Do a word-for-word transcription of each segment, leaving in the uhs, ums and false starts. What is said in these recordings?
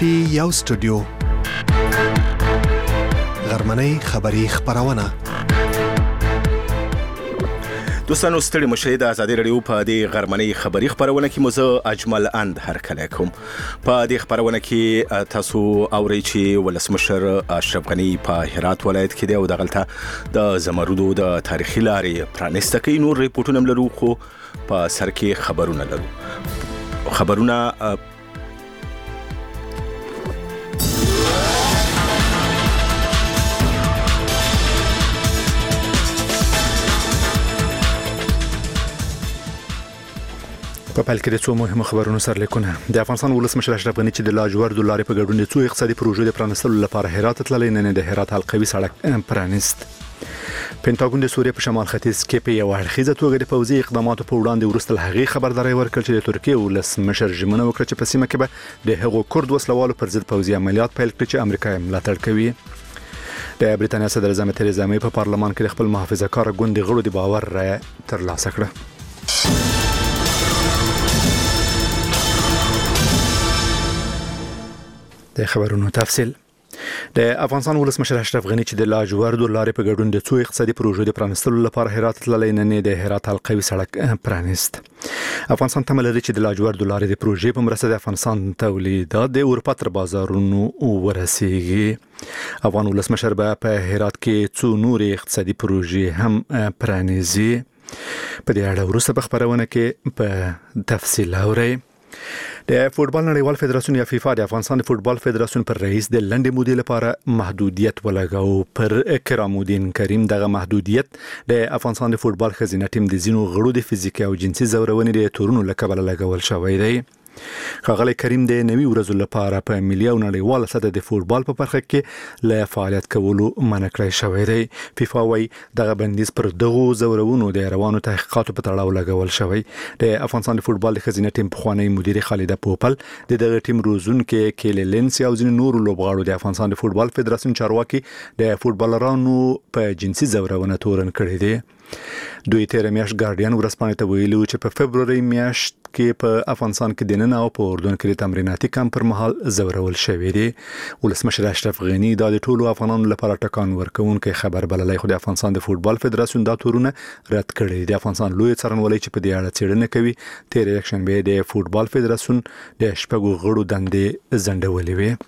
پټي یو سټوډیو غرمنۍ خبری خبرونه دوستانو ستړي مشه د ازادي رادیو په دې غرمنۍ خبری خبرونه کې مو زه اجمل اند هرکلی کوم. په دې خبرونه کې تاسو اورئ چې ولسمشر اشرف غني په هرات ولایت کې دی او دغلته د زمرودو د تاریخي لارې پرانیسته کوي. نور ریپورټونه لرو خو په سر کې خبرونه لرو. خبرونه په پیل کې د څو مهمو خبرونو سرلیکونه. د افغانستان ولسمشر اشرف غني چې د لاجوردو لارې په ګډون د څو اقتصادي پروژو د پرانستلو لپاره هرات تللی، نن د هرات حلقوي سړک پرانیست. پینټاګون د سوریې په شمال ختیځ کې په یو اړخیزه توګه د پوځي اقداماتو په وړاندې وروسته له هغې خبرداری ورکړ چې د ترکیې ولسمشر ژمنه وکړه چې په سیمه کې به د هغو کورد وسلوالو پر ضد پوځي عملیات پیل کړي چې امریکا یې ملاتړ کوي. د بریتانیا صدر اعظم تریزا مې په پارلمان کې د خپل محافظه‌کار ګوند غړو د باور رایه ترلاسه کړه. د خبرونو تفصیل. د افغانستان ولسمشر اشرف غني چې د لاجوردو لارې په ګډون د څو اقتصادي پروژو د پرانستلو لپاره هرات تللی، نن د هرات حلقوي سړک پرانیست. افغانستان تمه لري چې د لاجوردو لارې د پروژې په مرسته د افغانستان تولیدات د اروپا تر بازارونو ورسیږي. افغان ولسمشر به په هرات کې څو نورې اقتصادي پروژې هم پرانیزي. په دې اړه وروسته په خبرونه کې په تفصیل اورئ. د فوتبال نړیوال فدراسیون یا فیفا د افغانستان د فوتبال فدراسیون پر رئیس د لنډې مودې لپاره محدودیت ولګاو. پر کرام الدین کریم دغه محدودیت د افغانستان د فوتبال ښځینه ټیم د ځینو غړو د فزیکي او جنسي ځورونې د تورونو له کبله لګول شوی دی. ښاغلی کریم د نوي ورځو لپاره په ملي او نړیواله سطحه د فوتبال په برخه کې له فعالیت کولو منع کړی شوی دی. فیفا وايي دغه بندیز پر دغو ځورونو د روانو تحقیقاتو په تړاو لګول شوی. د افغانستان د فوتبال د ښځینه ټیم پخوانی مدیر خالده پوپل د دغه ټیم روزونکي کیلی لینس او ځینو نورو لوبغاړو د افغانستان د فوتبال فدراسیون چارواکي د فوتبالرانو په جنسي ځورونه تورن کړی دی. دوی تیر میاشت ګارډین ورځپاڼې ته ویلي و چې په فبروري میاشت کې په افغانستان کې د نن او په اردن کې د تمریناتي کمپ پر مهال ځورول شوی دی. ولسمشر اشرف غني دا د ټولو افغانانو لپاره ټکان ورکوونکی خبر بللی، خو د افغانستان د فوتبال فدراسیون دا تورونه رد کړي. د افغانستان لوی څارنوالۍ چې په دې اړه څېړنه کوي تیر یکشنبه د فوتبال فدراسیون د شپږو غړو دندې ځنډولې وې.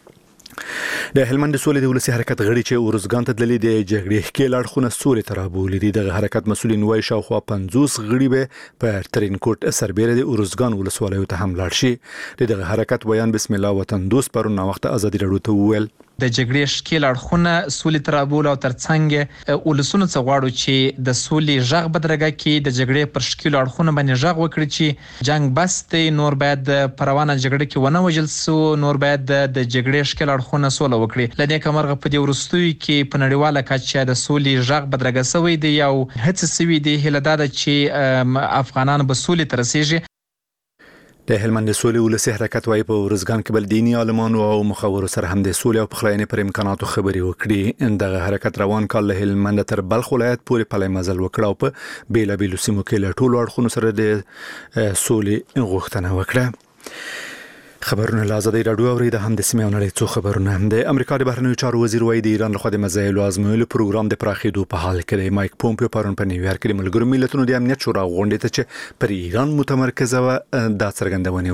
د هلمند سولې د ولسي حرکت غړي چې اورزګان ته تللي د جګړې ښکېل اړخونه سولې ته رابولي دي. دغه حرکت مسؤلین وایي شاوخوا پنځوس غړي به په ترینکوټ سربیره د اورزګان ولسوالیو ته هم لاړ شي. د دغه حرکت بیان بسم الله وطن دوست پرون ناوخته ازادي رادیو ته وویل د جګړې ښکېل اړخونه سولې ته رابول او ترڅنګ ولسونو څخه غواړو چې د سولې غږ بدرګه کې د جګړې پر ښکېلو اړخونو باندې غږ وکړي چې جنگ بس دی، نور باید په روانه جګړه کې ونه وژل سو، نور باید د جګړې ښکېل اړخونه سوله وکړي. له دې کمرغه په دې وروستیو کې په نړیواله کچه د سولې غږ بدرګه سوی دی او هڅې سوي دي. هیله دا ده چې افغانان به سولې ته رسیږي. د هلمند سولې ولسي حرکت وايي په ورزګان کې بل دیني عالمانو او مخورو سره هم د سولې او پخلاینې پر امکاناتو خبرې وکړي. دغه حرکت روان کال له هلمند تر بلخ ولایت پورې پلی مزل وکړ او په بیلابیلو سیمو کې له ټولو اړخونو سره د سولې غوښتنه وکړه. خبرونه له ازادي رادیو اوري. د هم د سیمې او نړۍ څو خبرونه. د امریکا د بهرنیو چارو وزیر وايي د ایران لخوا د میزایلو ازمویلو پروګرام د پراخېدو په حال کې دی. مایک پومپیو پرون په نیویارک کې د ملګرو ملتونو د امنیت شورا غونډې ته چې پر ایران متمرکزه و دا څرګندونې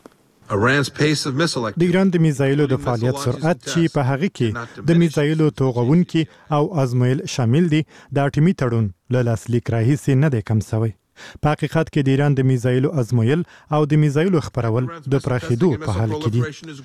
وکړې. د ایران د میزایلو د فعالیت سرعت چې په هغه کې د میزایلو توغونکي او ازمویل شامل دي د اټومي تړون له لاسلیک راهیسې نه دی کم شوی. په حقیقت کې د ایران د میزایلو ازمویل او د میزایلو خبرول د پراخېدو په حال کې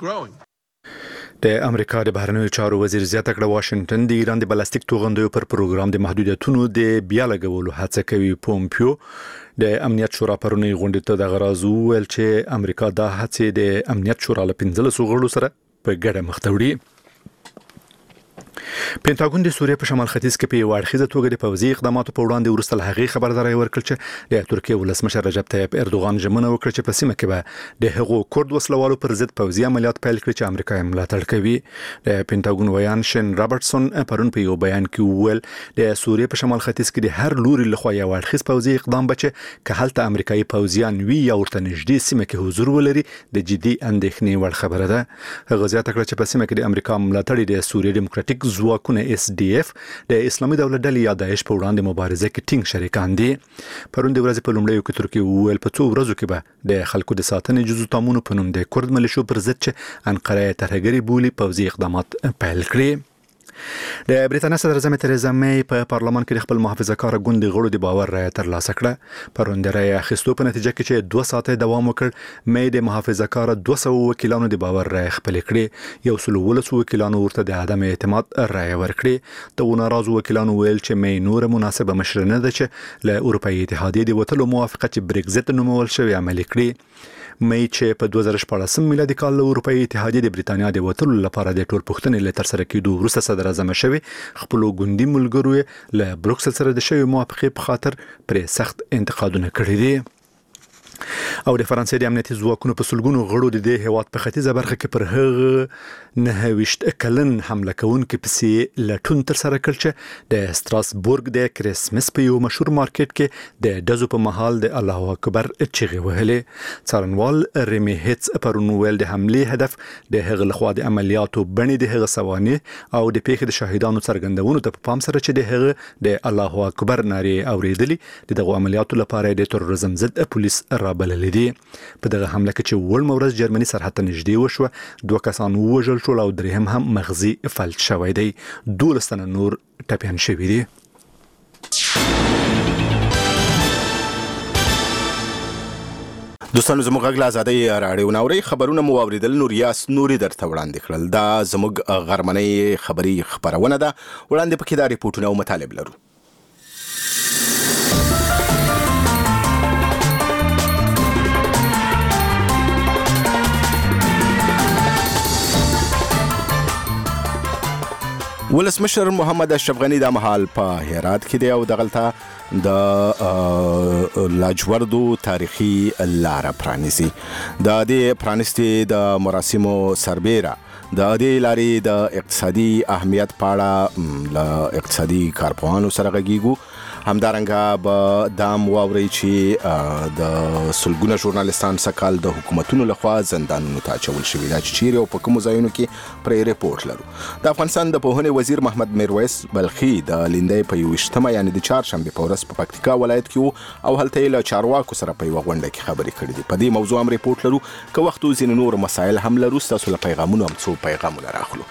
دي. د امریکا د بهرنیو چارو وزیر زیاته کړه واشنگټن د ایران د بلاستیک توغندیو پر پروګرام د محدودیتونو د بیا لګولو هڅه کوي. پومپیو د امنیت شورا پرونی غونډې ته د غراز ویل چې امریکا دا هڅې د امنیت شورا له پنځلسو غړو سره په ګډه مخ ته وړي. پینټاګون د سوریه په شمال ختیځ کې په یو اړخیزه توګه د پوځي اقداماتو په وړاندې وروسته له هغې خبرداری ورکړ چې د ترکیه ولسمشر رجب طیب اردوغان ژمنه وکړه چې په سیمه کې به د هغو کورد وسلوالو پر ضد پوځي عملیات پیل کړي چې امریکا یې ملاتړ کوي. د پینټاګون ویان شن رابرټسون پرون په یو بیان کې وویل د سوریه په شمال ختیځ کې د هر لوري لخوا یو اړخیز پوځي اقدام بچي که هلته امریکایي پوځیان وي یا ورته نږدې سیمه کې حضور ولري د جدي اندېښنې وړ خبره ده. هغه زیاته کړه چې په سیمه کې د امریکا ملاتړ د سوریه ډیموکراټیک ځواکونه اس ډي اف د اسلامي دولت ډلې یا داعش په وړاندې مبارزه کې ټینګ شریکان دي. پرون د ورځې په لومړیو کې ترکیه وویل په څو ورځو کې به د خلکو د ساتنې جزو تامونو په نوم د کورد ملیشو پر ضد چې انقره یې ترهګري بولي پوځي اقدامات پیل کړي. د بریټانیا صدر اعظم تریزا می په پارلمان کې خپل محافظه‌کار ګوند غړو د باور رایه ترلاسه کړه. پرون د رایه اخیستو په نتیجه کې چې دوه ساعته دوام وکړ می د محافظه‌کار دوه سوه وکیلانو د باور رایه خپل کړې. یو سل ولس وکیلانو ورته د عدم اعتماد رایه ورکړې. د ناراضو وکیلانو ویل چې می نور مناسبه مشر نه ده چې له اروپאי اتحادیې د وټلو موافقه چې بریگزټ نومول شوی عملي کړي. می چې په دوه زره شپاړسم میلادي کال له اروپאי اتحادیې د بریټانیا د وټلو لپاره د ټول پښتنې له تر سره کېدو وروسته صدر اعظم شوی خپل ګوندي ملګرو له بروکسل سره د شوی موافقه په خاطر پر سخت انتقادونه کړی دي. او د فرانسې د امنیتي ځواکونو په سلګونو غړو د دې هیواد په ختیځه برخه کې پر هغه نه ویشت کلن حمله کوونکې پسې لټون تر سره کړ چې د ستراسبورګ د کریسمس په یو مشهور مارکیټ کې د دزو په محل د الله اکبر چغې وهلې. څارنوال ریمی هیتس پرون ویل د حمله هدف د هغه لخوا د عملیاتو بڼې د هغه سوانح او د پیښې د شاهدانو څرګندونو ته په پام سره چې د هغه د الله اکبر نارې اوریدلې دغه عملیاتو لپاره د تروریزم ضد پولیس بلل دي. په دغه حمله کې چې ول مورز جرمني سرحد ته نږدې وشو دوه کسان وژل شول او درهم هم مغزي فلج شوی دی. دولس تنه نور ټپيان شوي دي. دوستانو زموږ غږ له ازادۍ راډیو ناوري خبرونه مو اوریدل. نور یاس نوري درته وړاندې کړل. دا زموږ غرمنۍ خبري خبرونه ده. وړاندې پکې دا ریپورتونه او مطالب لرو. ولسمشر محمد اشرف غنی د مهال په هرات کې دی او دغلطه د لاجوردو تاریخي لار پرانیزي. د دې پرانیستي د مراسمو سربېره د دې لارې د اقتصادي اهمیت په اړه ل اقتصادي کارپوهانو سره غږیږو. همدارنګه به دام واوري چې د سلګونه ژورنالستان سکهال د حکومتونو لخوا زندانونو ته اچول شوي دا چې چیرې او په کومو ځایونو کې پرې ریپورت لرو. د افغانستان د پوهنې وزیر محمد میرویس بلخي د لیندۍ په یوویشتمه یعنې د چهارشنبې په ورځ په پکتیکا ولایت کې او هلته یې له چارواکو سره په یوه غونډه کې خبرې کړې دي. په دې موضوع هم ریپورت لرو. که وخت ځینې نور مسایل هم لرو ستاسو له پیغامونو هم څو پیغامونه راخلو.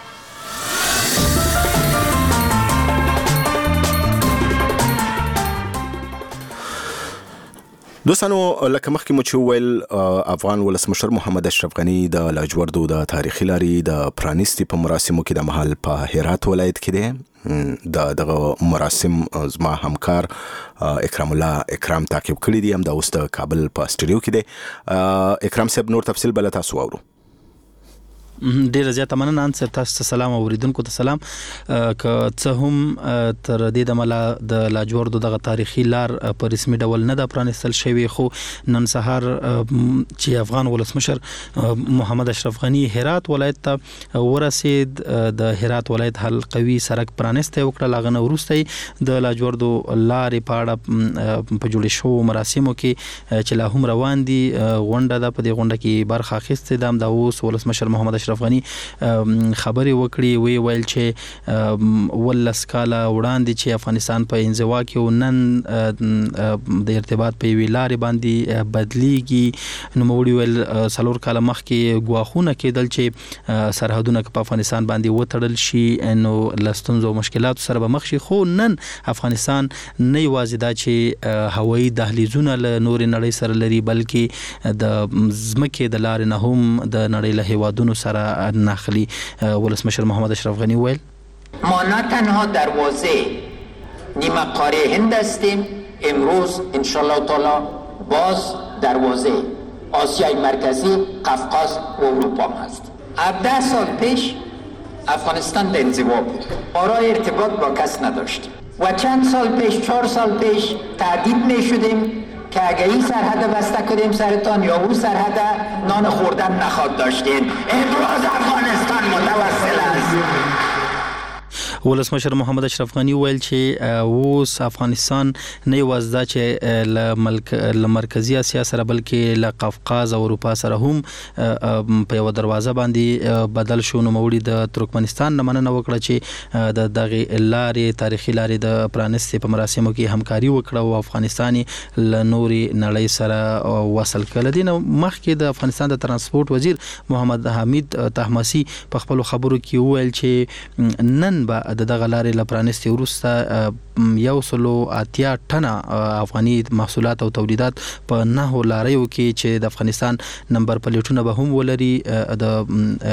دوستانو لکه مخکې مو چې وویل افغان ولسمشر محمد اشرف غنی د لاجوردو د تاریخي لارې د پرانیستي په مراسمو کې د مهال په هرات ولایت کې دی. د دغه مراسم زما همکار اکرام الله اکرام تعقیب کړی دی. هم د اوس د کابل په استودیو کې دی. اکرام صاحب نور تفصیل بل تاسو واورو. ډیر زیاته مننه. ان صاحب تاسو ته سلام اوریدونکو ته سلام. که څه هم تر دې د ملا د لاجوردو دغه تاریخي لار په رسمي ډول نه د پرانستل شوی خو نن سهار چې افغان ولسمشر محمد اشرف غنی هرات ولایت ته ورسید د هرات ولایت حلقوي سړک پرانسته وکړه. لاغنه ورسته د لاجوردو لارې په اړه په جوړ شو مراسمو کې چې لا هم روان دي غونډه ده. په دې غونډه کې برخه اخیسته د اوس ولسمشر محمد اشرف غنی خبري وکړي. وی ویل چې ولس کاله وړاندې چې افغانستان په انزوا کې نن د ارتباط په وی لارې باندې بدلیږي. نو موږ ویل سلور کاله مخکې غواخونه کېدل چې سرحدونه په افغانستان باندې وتړل شي نو لستونزو مشکلات سره به مخ شي. خو نن افغانستان نه یوازې دا چې هوایي دهلیزونه له نور نړۍ سره لري بلکې د ځمکې د لارې نه هم د نړۍ له هیوادونو سره نخلی. ولسمشر محمد اشرف غنی ویل ما نه تنها دروازه نیمه قاره هند هستیم امروز انشالله تعالی باز دروازه آسیای مرکزی قفقاز و اروپا هست. هفده سال پیش افغانستان به انزوا بود. آرای ارتباط با کس نداشتیم و چند سال پیش چهار سال پیش تهدید می شدیم که اگه این سرحد بسته کنیم سرتان یا اون سرحد نان خوردن نخواد داشتین. امروز افغانستان متوسل است. ولسمشر محمد اشرف غنی ویل چې اوس افغانستان نه یوازې دا چې له ملک له مرکزی اسیا سره بلکې له قفقاز او اروپا سره هم په یو دروازه باندې بدل شو. نو موړي د ترکمنستان نه مننه وکړه چې د دغه لارې تاریخي لارې د پرانستې په مراسمو کې همکاري وکړه او افغانستاني له نوري نړۍ سره وصل کړل. دي نو مخکې د افغانستان د ترانسپورت وزیر محمد حمید طهماسي په خپل خبرو کې ویل چې نن به د دغه لارې لپرانستي ورسته یو سلو اتیا ټنه افغاني محصولات او تولیدات په نه لاریو کې چې د افغانستان نمبر پلیټونه به هم ولري. د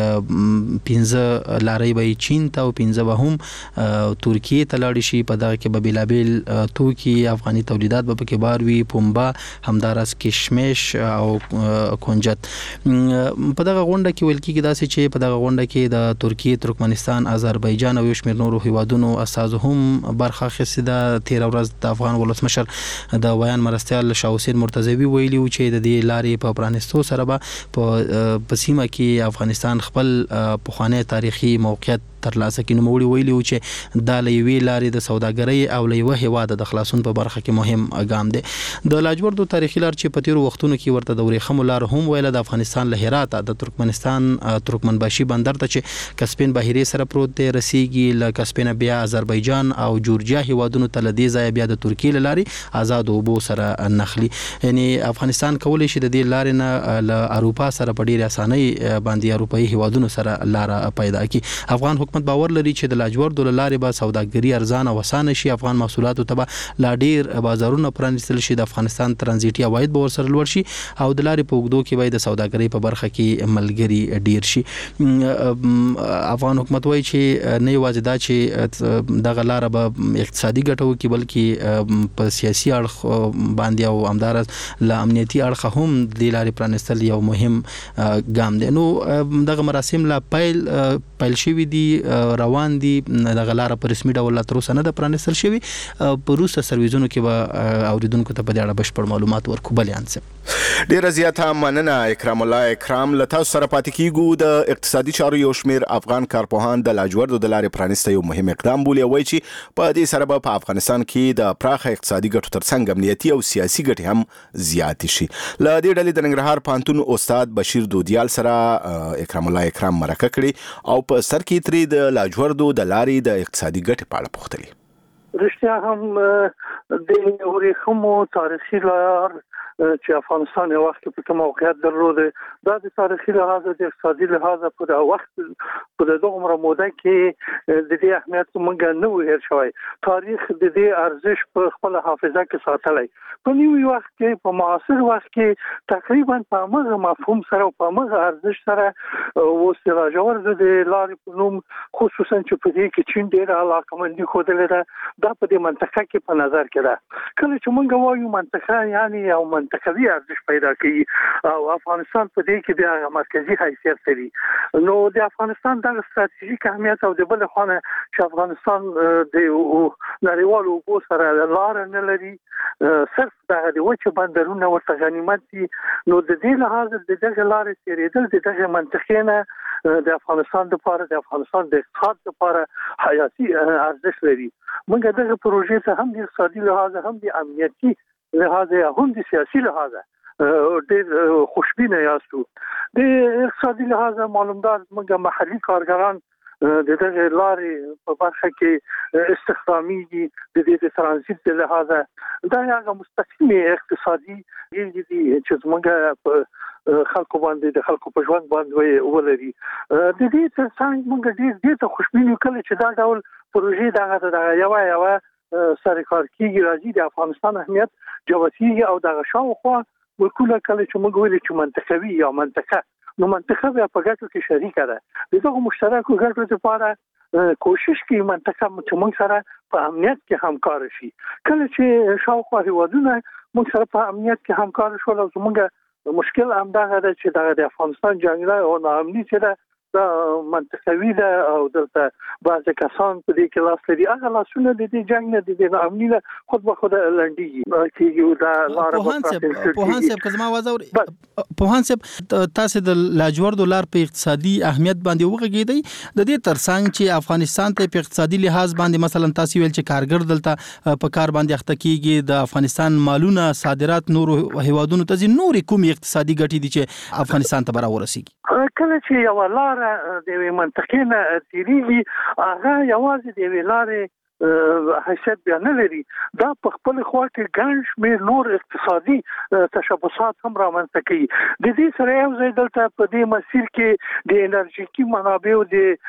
پنځه لاري به چین ته او پنځه به هم ترکیه ته لاړ شي. په دغه کې به بلابل توکي افغاني تولیدات به پکې بار وي، پومبا، همدارس کشمش او کنجد. په دغه غونډه کې ویل کېږي داسې چې په دغه غونډه کې د ترکیه، ترکمنستان، آذربایجان او شمیر نورو هیوادونو اساس هم برخه اخیستې ده. تیر ورځ د افغان ولسمشر د ویان مرستیال شاه حسین مرتضوی ویلي و چې د دې لارې په پرانستو سره به په سیمه کې افغانستان خپل پخوانی تاریخي موقعیت ترلاسه کړي. نو موړي ویلي و چې دا لوی لارې د سوداګرۍ او لوی هیواد د خلاصون په برخه کې مهم ګام دی. د لاجوردو تاریخي لار چې په تیرو وختونو کې ورته د ورېخمو لار هم ویله د افغانستان له هراته د ترکمنستان ترکمنباشي بندر ته چې کسپین بحیرې سره پروت دی رسیږي، له کسپین بیا آذربایجان او جورجیا هیوادونو ته له دې ځای بیا د ترکیې له لارې آزاد اوبو سره نخلي. یعنی افغانستان کولی شي د دې لارې نه له اروپا سره په ډېرې اسانۍ باندې اروپایي هیوادونو سره لار پیدا کړي. افغان حکومت باور لري چې د لاجوردو لارې به سوداګري ارزانه او اسانه شي. افغان محصولاتو ته به لا ډیر بازارونه پرانیستل شي. د افغانستان ترانزیټي عواید به ورسره لوړ شي او د لارې په اوږدو کې به د سوداګرۍ په برخه کې ملګري ډیر شي. افغان حکومت وایي چې نه یوازې دا چې دغه لار به اقتصادي ګټه وکړي بلکې په سیاسي اړخ باندې او همدارس له امنیتي اړخه هم د لارې پرانیستل یو مهم ګام دی. نو دغه مراسم لا پیل پیل شوي دي، روان دي. دغه لار په رسمي ډول تر اوسه نه ده پرانیستل شوی. په روسه سرویزونو کې به اوریدونکو ته په دې اړه بشپړ معلومات ورکو. بلیان سم ډیره زیاته مننه اکرام الله. اکرام له تاسو سره پاتې کیږو. د اقتصادي چارو یو شمیر افغان کارپوهان د لاجوردو د لارې پرانیسته یو مهم اقدام بولي. وایي چې په دې سره به په افغانستان کې د پراخه اقتصادي ګټو ترڅنګ امنیتي او سیاسي ګټې هم زیات شي. له دې ډلې د ننګرهار پوهنتون استاد بشیر دودیال سره اکرام الله اکرام مرکه کړې او په سر کې ترې د لاجوردو د لارې د اقتصادي ګټې په اړه پوښتلې. رښتیا هم د ورېخمو تاریخي لار چې افغانستان یو وخت په کوم موقعیت درلوده، دا د تاریخي لحاظ د اقتصادي لحاظ په دغه وخت په دغه عمر موده کې د دې اهمیت مونږ نه و هیر شوی. تاریخ د دې ارزش په خپل حافظه کې ساتلی. په نیوی وخت کې په معاصر وخت کې تقریبا په هغه مفهوم سره او په هغه ارزش سره اوس د لاجورد د لارې په نوم خصوصا چې په دې کې چین ډېر علاقمندي ښودلې ده، دا په دې منطقه کې په نظر کې ده. کله چې مونږ وایو منطقه یعنی یو منطقوي ارزش پیدا کوي او افغانستان په دې کې د مرکزی حیثیت لري. نو د افغانستان د ستراتیژیک اهمیت او د بل خانه چې افغانستان د نړیوالو اوبو سره لار نه لري، صرف دغه د وچه بندرونه ورته غنیمت دي. نو د دې لحاظ د دغه لارې تیرېدل د دغه منطقې نه د افغانستان لپاره د افغانستان د اقتصاد لپاره حیاتي ارزش لري. موږ دغه پروژې ته هم د اقتصادي لحاظ هم د امنیتي لحاظ هم د سیاسي لحاظ ډېر خوشبینه یاستو. د اقتصادي لحاظ معلومدار موږ محلي کارګران د دغه لارې په برخه کې استخدامي دي. د دې د ترانزیت د لحاظ دا یو مستقیم اقتصادي دي چې موږ په خلکو باندې د خلکو په ژوند باندې ولري. د دې ترڅنګ موږ ډېر ډېر خوشبینه کله چې دا ډول پروژې دغه دغه یو یو سره کار کیږي راځي د افغانستان اهمیت جوتیږي او دغه شاوخوا وکوله کله چې موږ ویل چې منطقوي یا منطقه نو منطقه بیا په ګټو کې شریکه ده. دغه مشترکو ګټو لپاره کوشش کوي منطقه چې موږ سره په امنیت کې همکار شي. کله چې شاوخوا هیوادونه موږ سره په امنیت کې همکار شول او موږ مشکل همدغه ده چې د افغانستان جنگله او ناامني چې ده دا منطقوي ده او دلته بعض کسان په دې کې لاس لري. هغه لاسونه د دې جنگ نه د دې امني نه خود به خود لنډيږي کیږي دا لار په پوهان صاحب کزما وازور پوهان صاحب تاسو د لاجوردو لار په اقتصادي اهمیت باندې وغږیدئ. د دې ترڅنګ چې افغانستان ته په اقتصادي لحاظ باندې مثلا تاسو ویل چې کارګر دلته په کار باندې اخته کیږي، د افغانستان مالونه صادرات نور هیوادونو ته نور کوم اقتصادي ګټې دي چې افغانستان ته برابر ورسیږي. کله چې یو لار د منطقې نه تیریږي هغه یوازې د ویلارې حیثیت بیا نه لري. دا په خپل خوا کې ګڼ شمېر نور اقتصادي تشبثات هم رامنځته کوي. د دې سره یو ځای دلته په دې مسیر کې د انرژیکي منابعو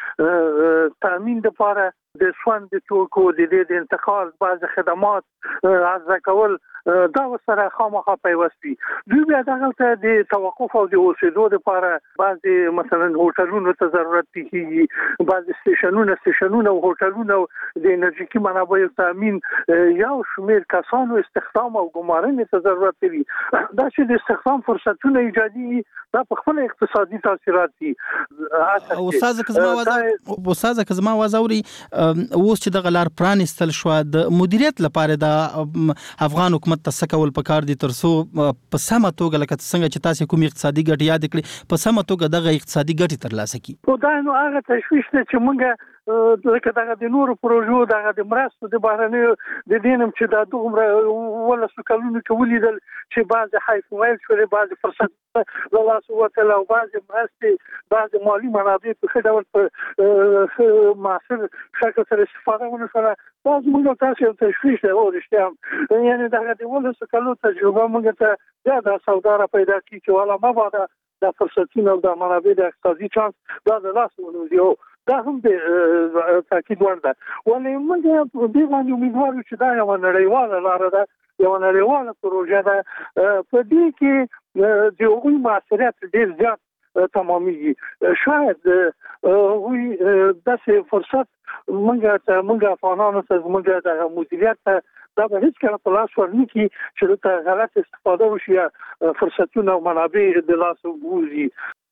د تامین لپاره د سون د توکو د دې د انتقال بعض خدمات عرضه کول دا سره خامخا پیوستي. دوی بیا دغه د توقف او د اوسېدو لپاره بعض مثلا هوټلونو ته ضرورت کیږي، بعض سټیشنونو سټیشنونو او هوټلونو د انرژیکي منابعو تامین یو شمېر کسانو استخدام او ګمارنې ته ضرورت لري. دا چې د استخدام فرصتونه ایجادي دا په خپل اقتصادي تاثیرات دي. استاد کزما وازور استاد کزما وازوري اوس چې د غلار پرانستل شو د مدیریت لپاره د افغان حکومت تاسو کول پکار دي ترڅو په سمه توګه لکه څنګه چې تاسو کوم اقتصادي ګټې یاد کړئ په سمه توګه دغه اقتصادي ګټې ترلاسه کړي. په دا نو هغه تشویش ده چې موږ لکه دغه د نورو پروژو دغه د مرستو د بهرنیو د دینم چې د دومره ولا سکلونو کې ولیدل چې بعض حیف ویل شوې بعض فرصت له لاسه وتل او بعض مرستې بعض مالی منابع په ښه ډول په معاصر شکل سره استفاده ونه شوه. بعض موږ تاسو یو تشویش ده او رښتیا یعنی دغه د ولا سکلو تجربه موږ ته بیا د سوداره پیدا کړي چې والا ما بعد د فرصتونو د منابع د اقتصادي چانس دا د لاسه ونیو. دا هم د تاکید وړ ده. ولې موږ په دې باندې امیدوار چې دا یو نړیواله لار ده، یو نړیواله پروژه ده. په دې کې د هغوی موثریت ډېر زیات تمامېږي. شاید هغوی داسې فرصت موږ ته موږ افغانانو ته موږ د مدیریت ته دا به هیڅ کله په لاس ورنه کی چې ته غلط استفاده وشي فرصتونه او منابع د لاس ووځي.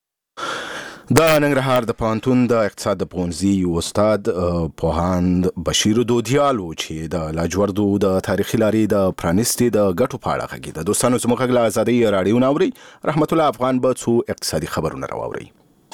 د ننګرهار د پوهنتون د اقتصاد د پوهنځي استاد پوهاند بشیر دودیالو چې د لاجوردو د تاریخي لارې د پرانستي د ګټو په اړه غږیده. دوستانو زموږ غږ له ازادۍ راډیو ناوري رحمت الله افغان به څو اقتصادي خبرونه راوړي.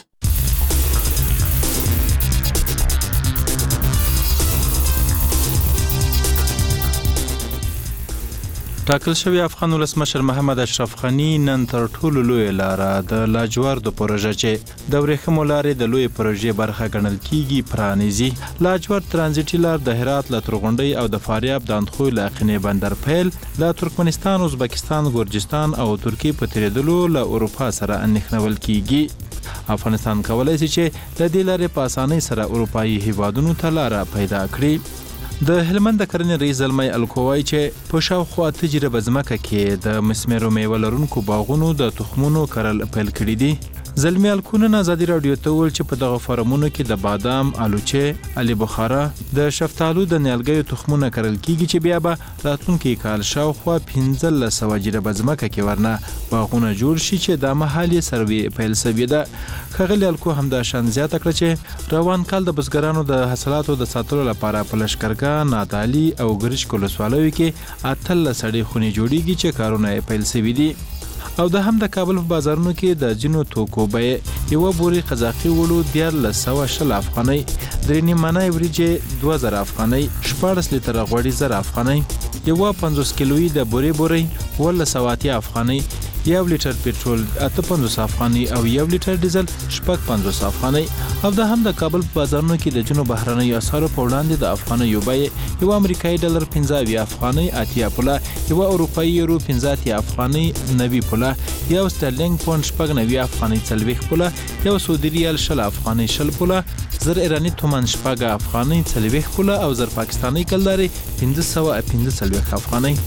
ټاکل شوی افغان ولسمشر محمد اشرف غنی نن تر ټولو لوی لاره د لاجوردو پروژه چې د ورېښمو لارې د لوی پروژې برخه ګڼل کیږي پرانیزي. لاجورد ترانزیټي لار د هرات له ترغونډۍ او د فاریاب د اندخوی له اقینې بندر پیل له ترکمنستان، ازبکستان، ګرجستان او ترکیې په تیریدلو له اروپا سره اندېښنول کیږي. افغانستان کولای شي چې د دې لارې په اسانۍ سره اروپایي هیوادونو ته لاره پیدا کړي. د هلمند د کرنې رئیس زلمی الکووای چې په شاوخوا تجربه ځمکه کې د مسمرو میوه لرونکو باغونو د تخمونو کرل پیل کړي دي. زلمی الکو نن ازادي راډیو ته وویل چې په دغه فارمونو کې د بادام، الوچې، الي بخاره، د شفتالو د نیالګیو تخمونه کرل کیږي چې بیا به راتلونکي کال شاوخوا پنځلس سوه جریبه ځمکه کې ورنه باغونه جوړ شي چې دا مهال یې سروې پیل شوې ده. ښاغلي الکو همداشان زیاته کړه چې روان کال د بزګرانو د حاصلاتو د ساتلو لپاره په لښکرګاه، نادعلي او ګرشک ولسوالیو کې اتلس سړې خونې جوړیږي چې کارونه یې پیل شوي دي. او د هم د کابل په بازارونو کې د ځینو توکو بیې یوه بورې قزاقي ولو دیارلس سوه شل افغانۍ، درې نیمانۍ وریجې دوه زره افغانۍ، شپاړس لیتره غوړي زر افغانۍ، یوه پنځوس کیلویي د بورې بورۍ اوولس سوه اتیا افغانۍ، یو لیټر پټرول اته پنځوس افغانۍ او یو لیټر ډیزل شپږ پنځوس افغانۍ. او د هم د کابل په بازارونو کې د ځینو بهرنیو اسعارو په وړاندې د افغانیو بیې یوه امریکایي ډالر پنځه اویا افغانۍ اتیا پوله، یوه اروپایي یورو پنځه اتیا افغانۍ نوي پوله، یو سترلینګ پونډ شپږ نوي افغانۍ څلوېښت پوله، یو سعودي ریال شل افغانۍ شل پوله، زر ایراني تومان شپږ افغانۍ څلوېښت پوله او زر پاکستاني کلدارې پنځه سوه پنځه څلوېښت افغانۍ.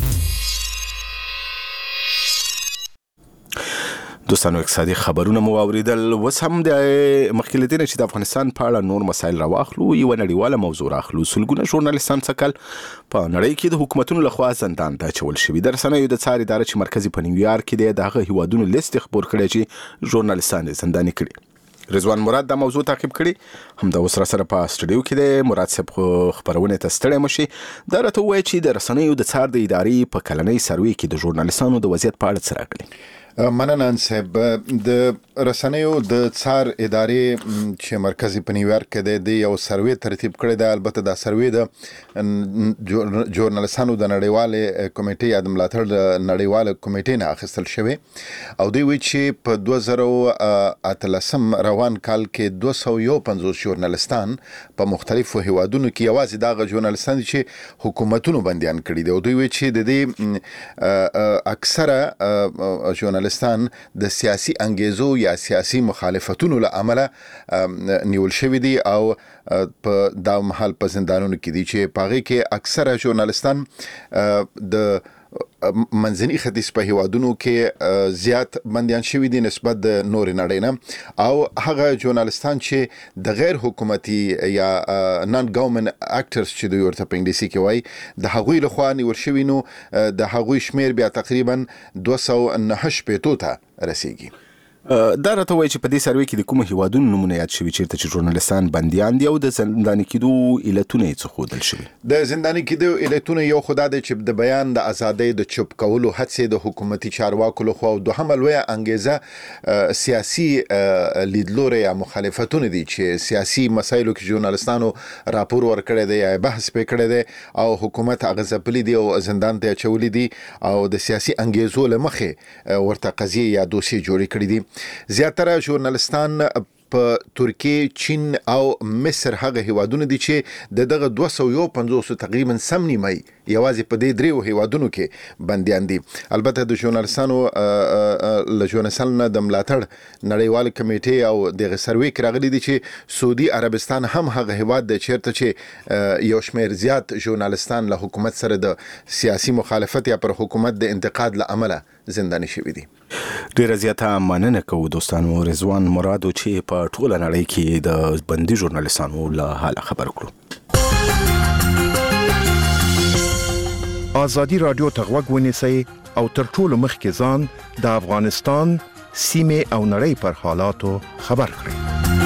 دوستانو اقتصادي خبرونه مو اوریدل. اوس هم د مخکې له دې نه چې د افغانستان په اړه نور مسایل راواخلو یوه نړیواله موضوع راخلو. سلګونه ژورنالیستان سږ کال په نړۍ کې د حکومتونو لخوا زندان ته اچول شوي. د رسنیو د څار اداره چې مرکزي په نیویارک کې دی د هغه هیوادونو لیست خپور کړی چې ژورنالیستان یې زنداني کړي. رضوان مراد دا موضوع تعقیب کړي. هم د اوس سره په استودیو کې د مراد صاحب خبرونه ته ستړی مشي. دا راته وایي چې د رسنیو د څار د ادارې په کلنۍ سروې کې د ژورنالیستانو د وضعیت په اړه څه راغلي. مننه صاحب. د رسنیو د څار ادارې چې مرکزی په نیویارک کې د یو سروې ترتیب کړی دی. البته دا سروې د ژورنالیستانو د نړیواله کمیټې یا د ملاتړ د نړیواله کمیټې نه اخیستل شوی او دوی وایي چې په دوه زره اتلسم روان کال کې دوه سوه یو پنځوس ژورنالیستان په مختلفو هیوادونو کې یوازې دغه ژورنالیستان چې حکومتونو بندیان کړي دي او دوی وایي چې د دې اکثره ژورنالیستان د سیاسي انګیزو یا سیاسي مخالفتونو له امله نیول شوی دي او په دا محل په زندانونو کې دي چې پاغي کې اکثره ژورنالیستان د منځني ختیځ په هیوادونو کې زیات بندیان شوي دي نسبت د نور نړۍ نه او هغه ژورنالیستان چې د غیر حکومتي یا نان ګورنمنت اکټرز چې دوی ورته په انګلیسي کې وایي د هغوی لخوا نیول شوي نو د هغوی شمیر بیا تقریبا دوه سوه نهه شپېتو ته رسیږي. دا راته وایي چې په دې سروې کې د کومو هیوادونو نمونه یاد شوي چیرته چې ژورنالیستان بندیان دي او د زنداني کېدو علتونه یې څه ښودل شوي. د زنداني کېدو علتونه یو خو دا دی چې د بیان د ازادۍ د چوپ کولو هڅې د حکومتي چارواکو لخوا او دوهمه لویه انګیزه سیاسي لیدلوري یا مخالفتونه دي چې سیاسي مسایلو کې ژورنالیستانو راپور ورکړی دی یا بحث پې کړی دی او حکومت هغه ځپلي دي او زندان ته اچولي دي او د سیاسي انګیزو له مخې ورته قضیې یا دوسیې جوړې کړي دي. زیاتره ژورنالیستان په ترکیه، چین او مصر هغه هیوادونه دي چې د دغه دوه سوه یو پنځوس تقریبا سم نیمه یوازې په دې دریو هیوادونو کې بندیان دي. البته د ژورنالیستانو له ژورنالیستانو د ملاتړ نړیواله کمیټې او دغه سروې کې راغلي دي چې سعودي عربستان هم هغه هیواد دی چیرته چې یو شمیر زیات ژورنالیستان له حکومت سره د سیاسي مخالفت یا پر حکومت د انتقاد له امله زنداني شوي دي. ډیره زیاته مننه کوو دوستانو. رضوان مراد چې په ټوله نړۍ کې د بندي ژورنالیستانو له حاله خبر کړو. آزادي رادیو ته غوږ ونیسئ او تر ټولو مخکې ځان د افغانستان سیمې او نړۍ پر حالاتو خبر کړئ.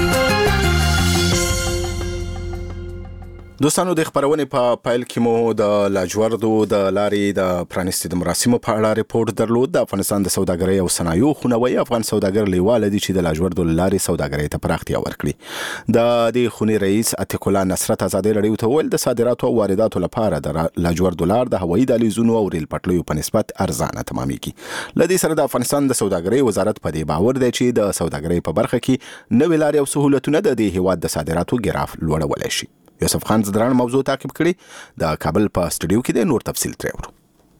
دوستانو د خبرونې په پایل کې مو د لاجوردو د لارې د پرانیستي د مراسمو په اړه ریپورت درلود. د افغانستان د سوداګرۍ او صنایعو خونوي افغان سوداګر لیواله دي چې د لاجوردو لارې سوداګرۍ ته پراختیا ورکړي. د دې خونې رئیس عتیق الله نصرت ازادي رادیو ته ویل د صادراتو او وارداتو لپاره د لاجوردو لار د هوایي دهلیزونو او ریل پټلیو په نسبت ارزانه تمامېږي. لدې سره د افغانستان د سوداګرۍ وزارت په دې باور دی چې د سوداګرۍ په برخه کې نوې لارې او سهولتونه د دې هیواد د صادراتو ګراف لوړولی شي. یوسف خان زدران موضوع تعقیب کړي. د کابل په استودیو کې د نور تفصیل ترې ورو.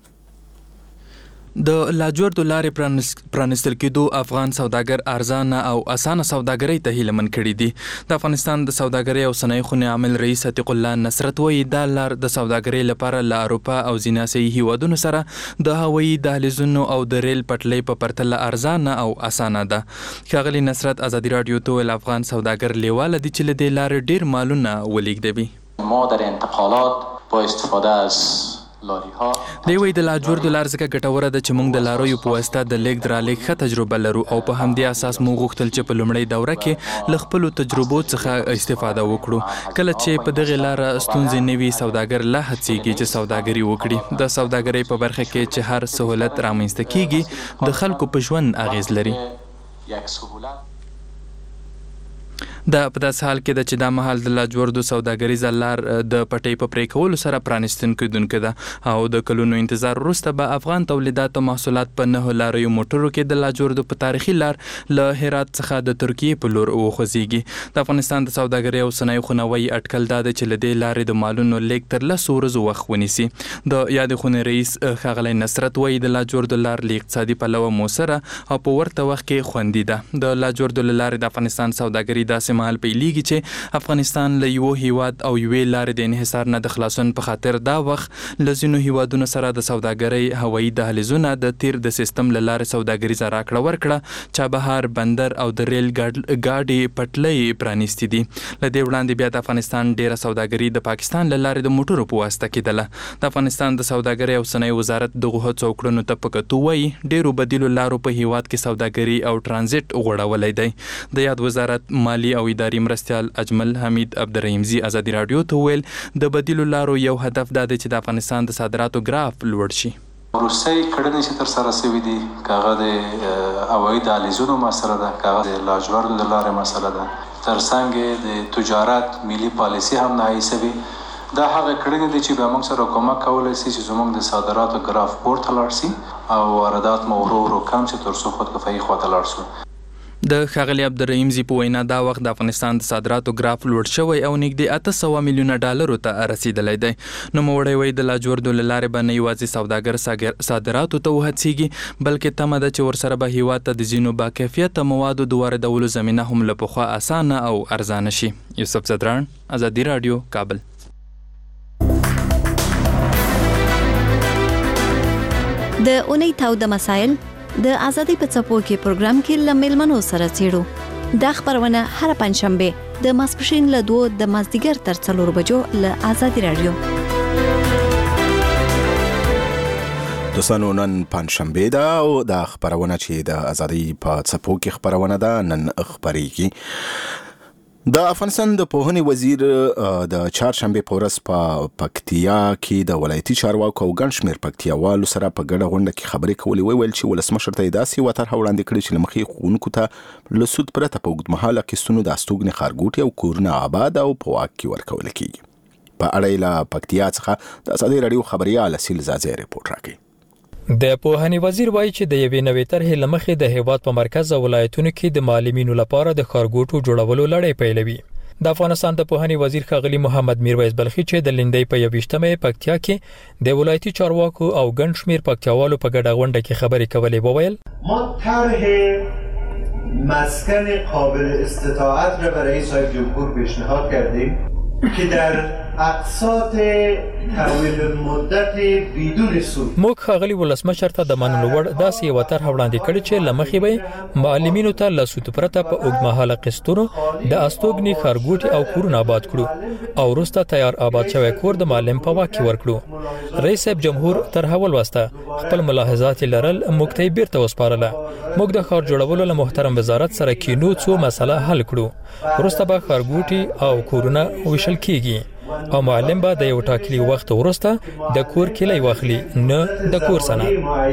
د لاجوردو لارې پرانستل کېدو افغان سوداګر ارزانه او اسانه سوداګرۍ ته هیلمن کړي دي. د افغانستان د سوداګرۍ او صنایعو خونې عامل رئیس عتیق الله نصرت وایي دا لار د سوداګرۍ لپاره له اروپا او ځینې اسیایي هیوادونو سره د هوایي دهلیزونو او د ریل پټلۍ په پرتله ارزانه او اسانه ده. ښاغلي نصرت ازادي رادیو ته ویل افغان سوداګر لیواله دي چې له دې لارې ډیر مالونه ولیږدوي. ما در انتقالات با استفاده از دی وی د لاجوردو لار ځکه ګټوره ده چې موږ د لارویو په واسطه د لیږد رالېږد ښه تجربه لرو او په همدې اساس موږ غوښتل چې په لومړۍ دوره کې له خپلو تجربو څخه استفاده وکړو. کله چې په دغې لاره ستونزې نه وي سوداګر لا هڅېږي چې سوداګري وکړي. د سوداګرۍ په برخه کې چې هر سهولت رامنځته کیږي د خلکو په ژوند اغیز لري. دا په داسې حال کې ده چې دا مهال د لاجوردو سوداګریزه لار د پټۍ په پرې کولو سره پرانیستل کېدونکې ده او د کلونو انتظار وروسته به افغان تولیدات او محصولات په نهو لاریو موټرو کې د لاجوردو په تاریخي لار له هرات څخه د ترکیې په لور وخوځېږي. د افغانستان د سوداګرۍ او صنایعو خونوي اټکل دا ده چې له دې لارې د مالونو لیږد تر لسو ورځو وخت ونیسي. د یادې خونې رئیس ښاغلی نصرت وایي د لاجوردو لار له اقتصادي پلوه موثره او په ورته وخت کې خوندي ده. د لاجوردو له لارې د افغانستان سوداګري داسې داسې مهال پیلېږي چې افغانستان له یو هیواد او یوې لارې د انحصار نه د خلاصون په خاطر دا وخت له ځینو هیوادونو سره د سوداګرۍ هوایي دهلیزونه د تیر د سیستم له لارې سوداګریزه راکړه ورکړه، چابهار بندر او د ریل ګاډي پټلۍ پرانیستي دي. له دې وړاندې بیا د افغانستان ډیره سوداګري د پاکستان له لارې د موټرو په واسطه کېدله. د افغانستان د سوداګرۍ او صنایع وزارت دغه هڅو کړنو ته په کتو وایي ډیرو بدیلو لارو په هیواد کې سوداګري او ترانزیت غوړولی دی. د یاد وزارت مالی او اداري مرستیال اجمل حمید عبدالرحیمزي ازادي راډیو ته وویل د بدیلو لارو یو هدف دا دی چې د افغانستان د صادراتو ګراف لوړ شي. روسي کړنې چې تر سره شوي دي کاغه د هوایي دهلیزونو مسله ده، کاغه د لاجوردو د لارې مسله ده، ترڅنګ د تجارت ملي پالیسي هم نهایی شوي. دا هغه کړنې دي چې به موږ سره کومک کولی شي چې زموږ د صادراتو ګراف پورته لاړ شي او واردات مو ورو ورو کم شي تر څو خودکفایي خواته لاړ شو. د ښاغلي عبدالرحیمزي په وینا دا وخت د افغانستان د صادراتو ګراف لوړ شوی او نږدې اته سوه میلیونه ډالرو ته رسیدلی دی. نوموړی وایي د لاجوردو له لارې به نه یوازې سوداګر صادراتو ته وهڅېږي بلکې تمه ده چې ورسره به هیواد ته د ځینو باکیفیته موادو د واردولو زمینه هم له پخوا اسانه او ارزانه شي. یوسف زدران، ازادي راډیو، کابل. د اونۍ تاوده مسایل د ازادي په څپو کې پروګرام کې لملمنو سره چیرو دا خبرونه هر پنځشنبه د ماسپښین له دوه د مازدیګر تر څلور بجو له ازادي راډیو. دوستانو نن پنځشنبه ده او دا خبرونه چې د ازادي په څپو کې خبرونه ده نن خبريږي. د افغانستان د پوهنې وزیر د چهارشنبه په ورځ په پکتیا کې د ولایتي چارواکو او ګڼ شمېر پکتیاوالو سره په ګډه غونډه کې خبرې کولې. ویل چې ولسمشر ته داسې یوه طرحه وړاندې کړې چې له مخې ښوونکو ته له سود پرته په اوږدمهاله اخیستنو د استوګنې ښارګوټي او کورونه آباد او په واک کې ورکول کېږي. په اړه یې له پکتیا څخه د ازادي راډیو خبریال اصیل زازی رپورټ راکړی. د پوهنې وزیر وایي چې د یوې نوې طرحې له مخې د هیواد په مرکز او ولایتونو کې د معلمینو لپاره د ښارګوټو جوړولو لړۍ پیلوي. د افغانستان د پوهنې وزیر ښاغلي محمد میرویس بلخي چې د لندۍ په یوویشتمه پکتیا کې د ولایتي چارواکو او ګڼ شمېر پکتیاوالو په ګډه غونډه کې خبرې کولې وویل ما طرح مسکن قابل استطاعت را برای رئیس جمهور پیشنهاد کردیم که در اقساط طویل المدت بدون سود. موږ ښاغلي ولسمشر ته د منلو وړ داسې یوه طرحه وړاندې کړې چې له مخې به معلمینو ته له سود پرته په اوږدمهاله قسطونو د استوګنې ښارګوټي او کورونه آباد کړو او وروسته تیار آباد شوی کور د معلم په واک کې ورکړو. رئیس صاحب جمهور طرحه ولوسته، خپل ملاحظات یې لرل، موږ ته یې بیرته وسپارله. موږ د ښار جوړولو له محترم وزارت سره کینو څو مسله حل کړو. وروسته به ښارګوټي او کورونه ویشل کیږي او معلم به د یو ټاکلي وخت وروسته د کور کلی واخلي، نه د کور سند.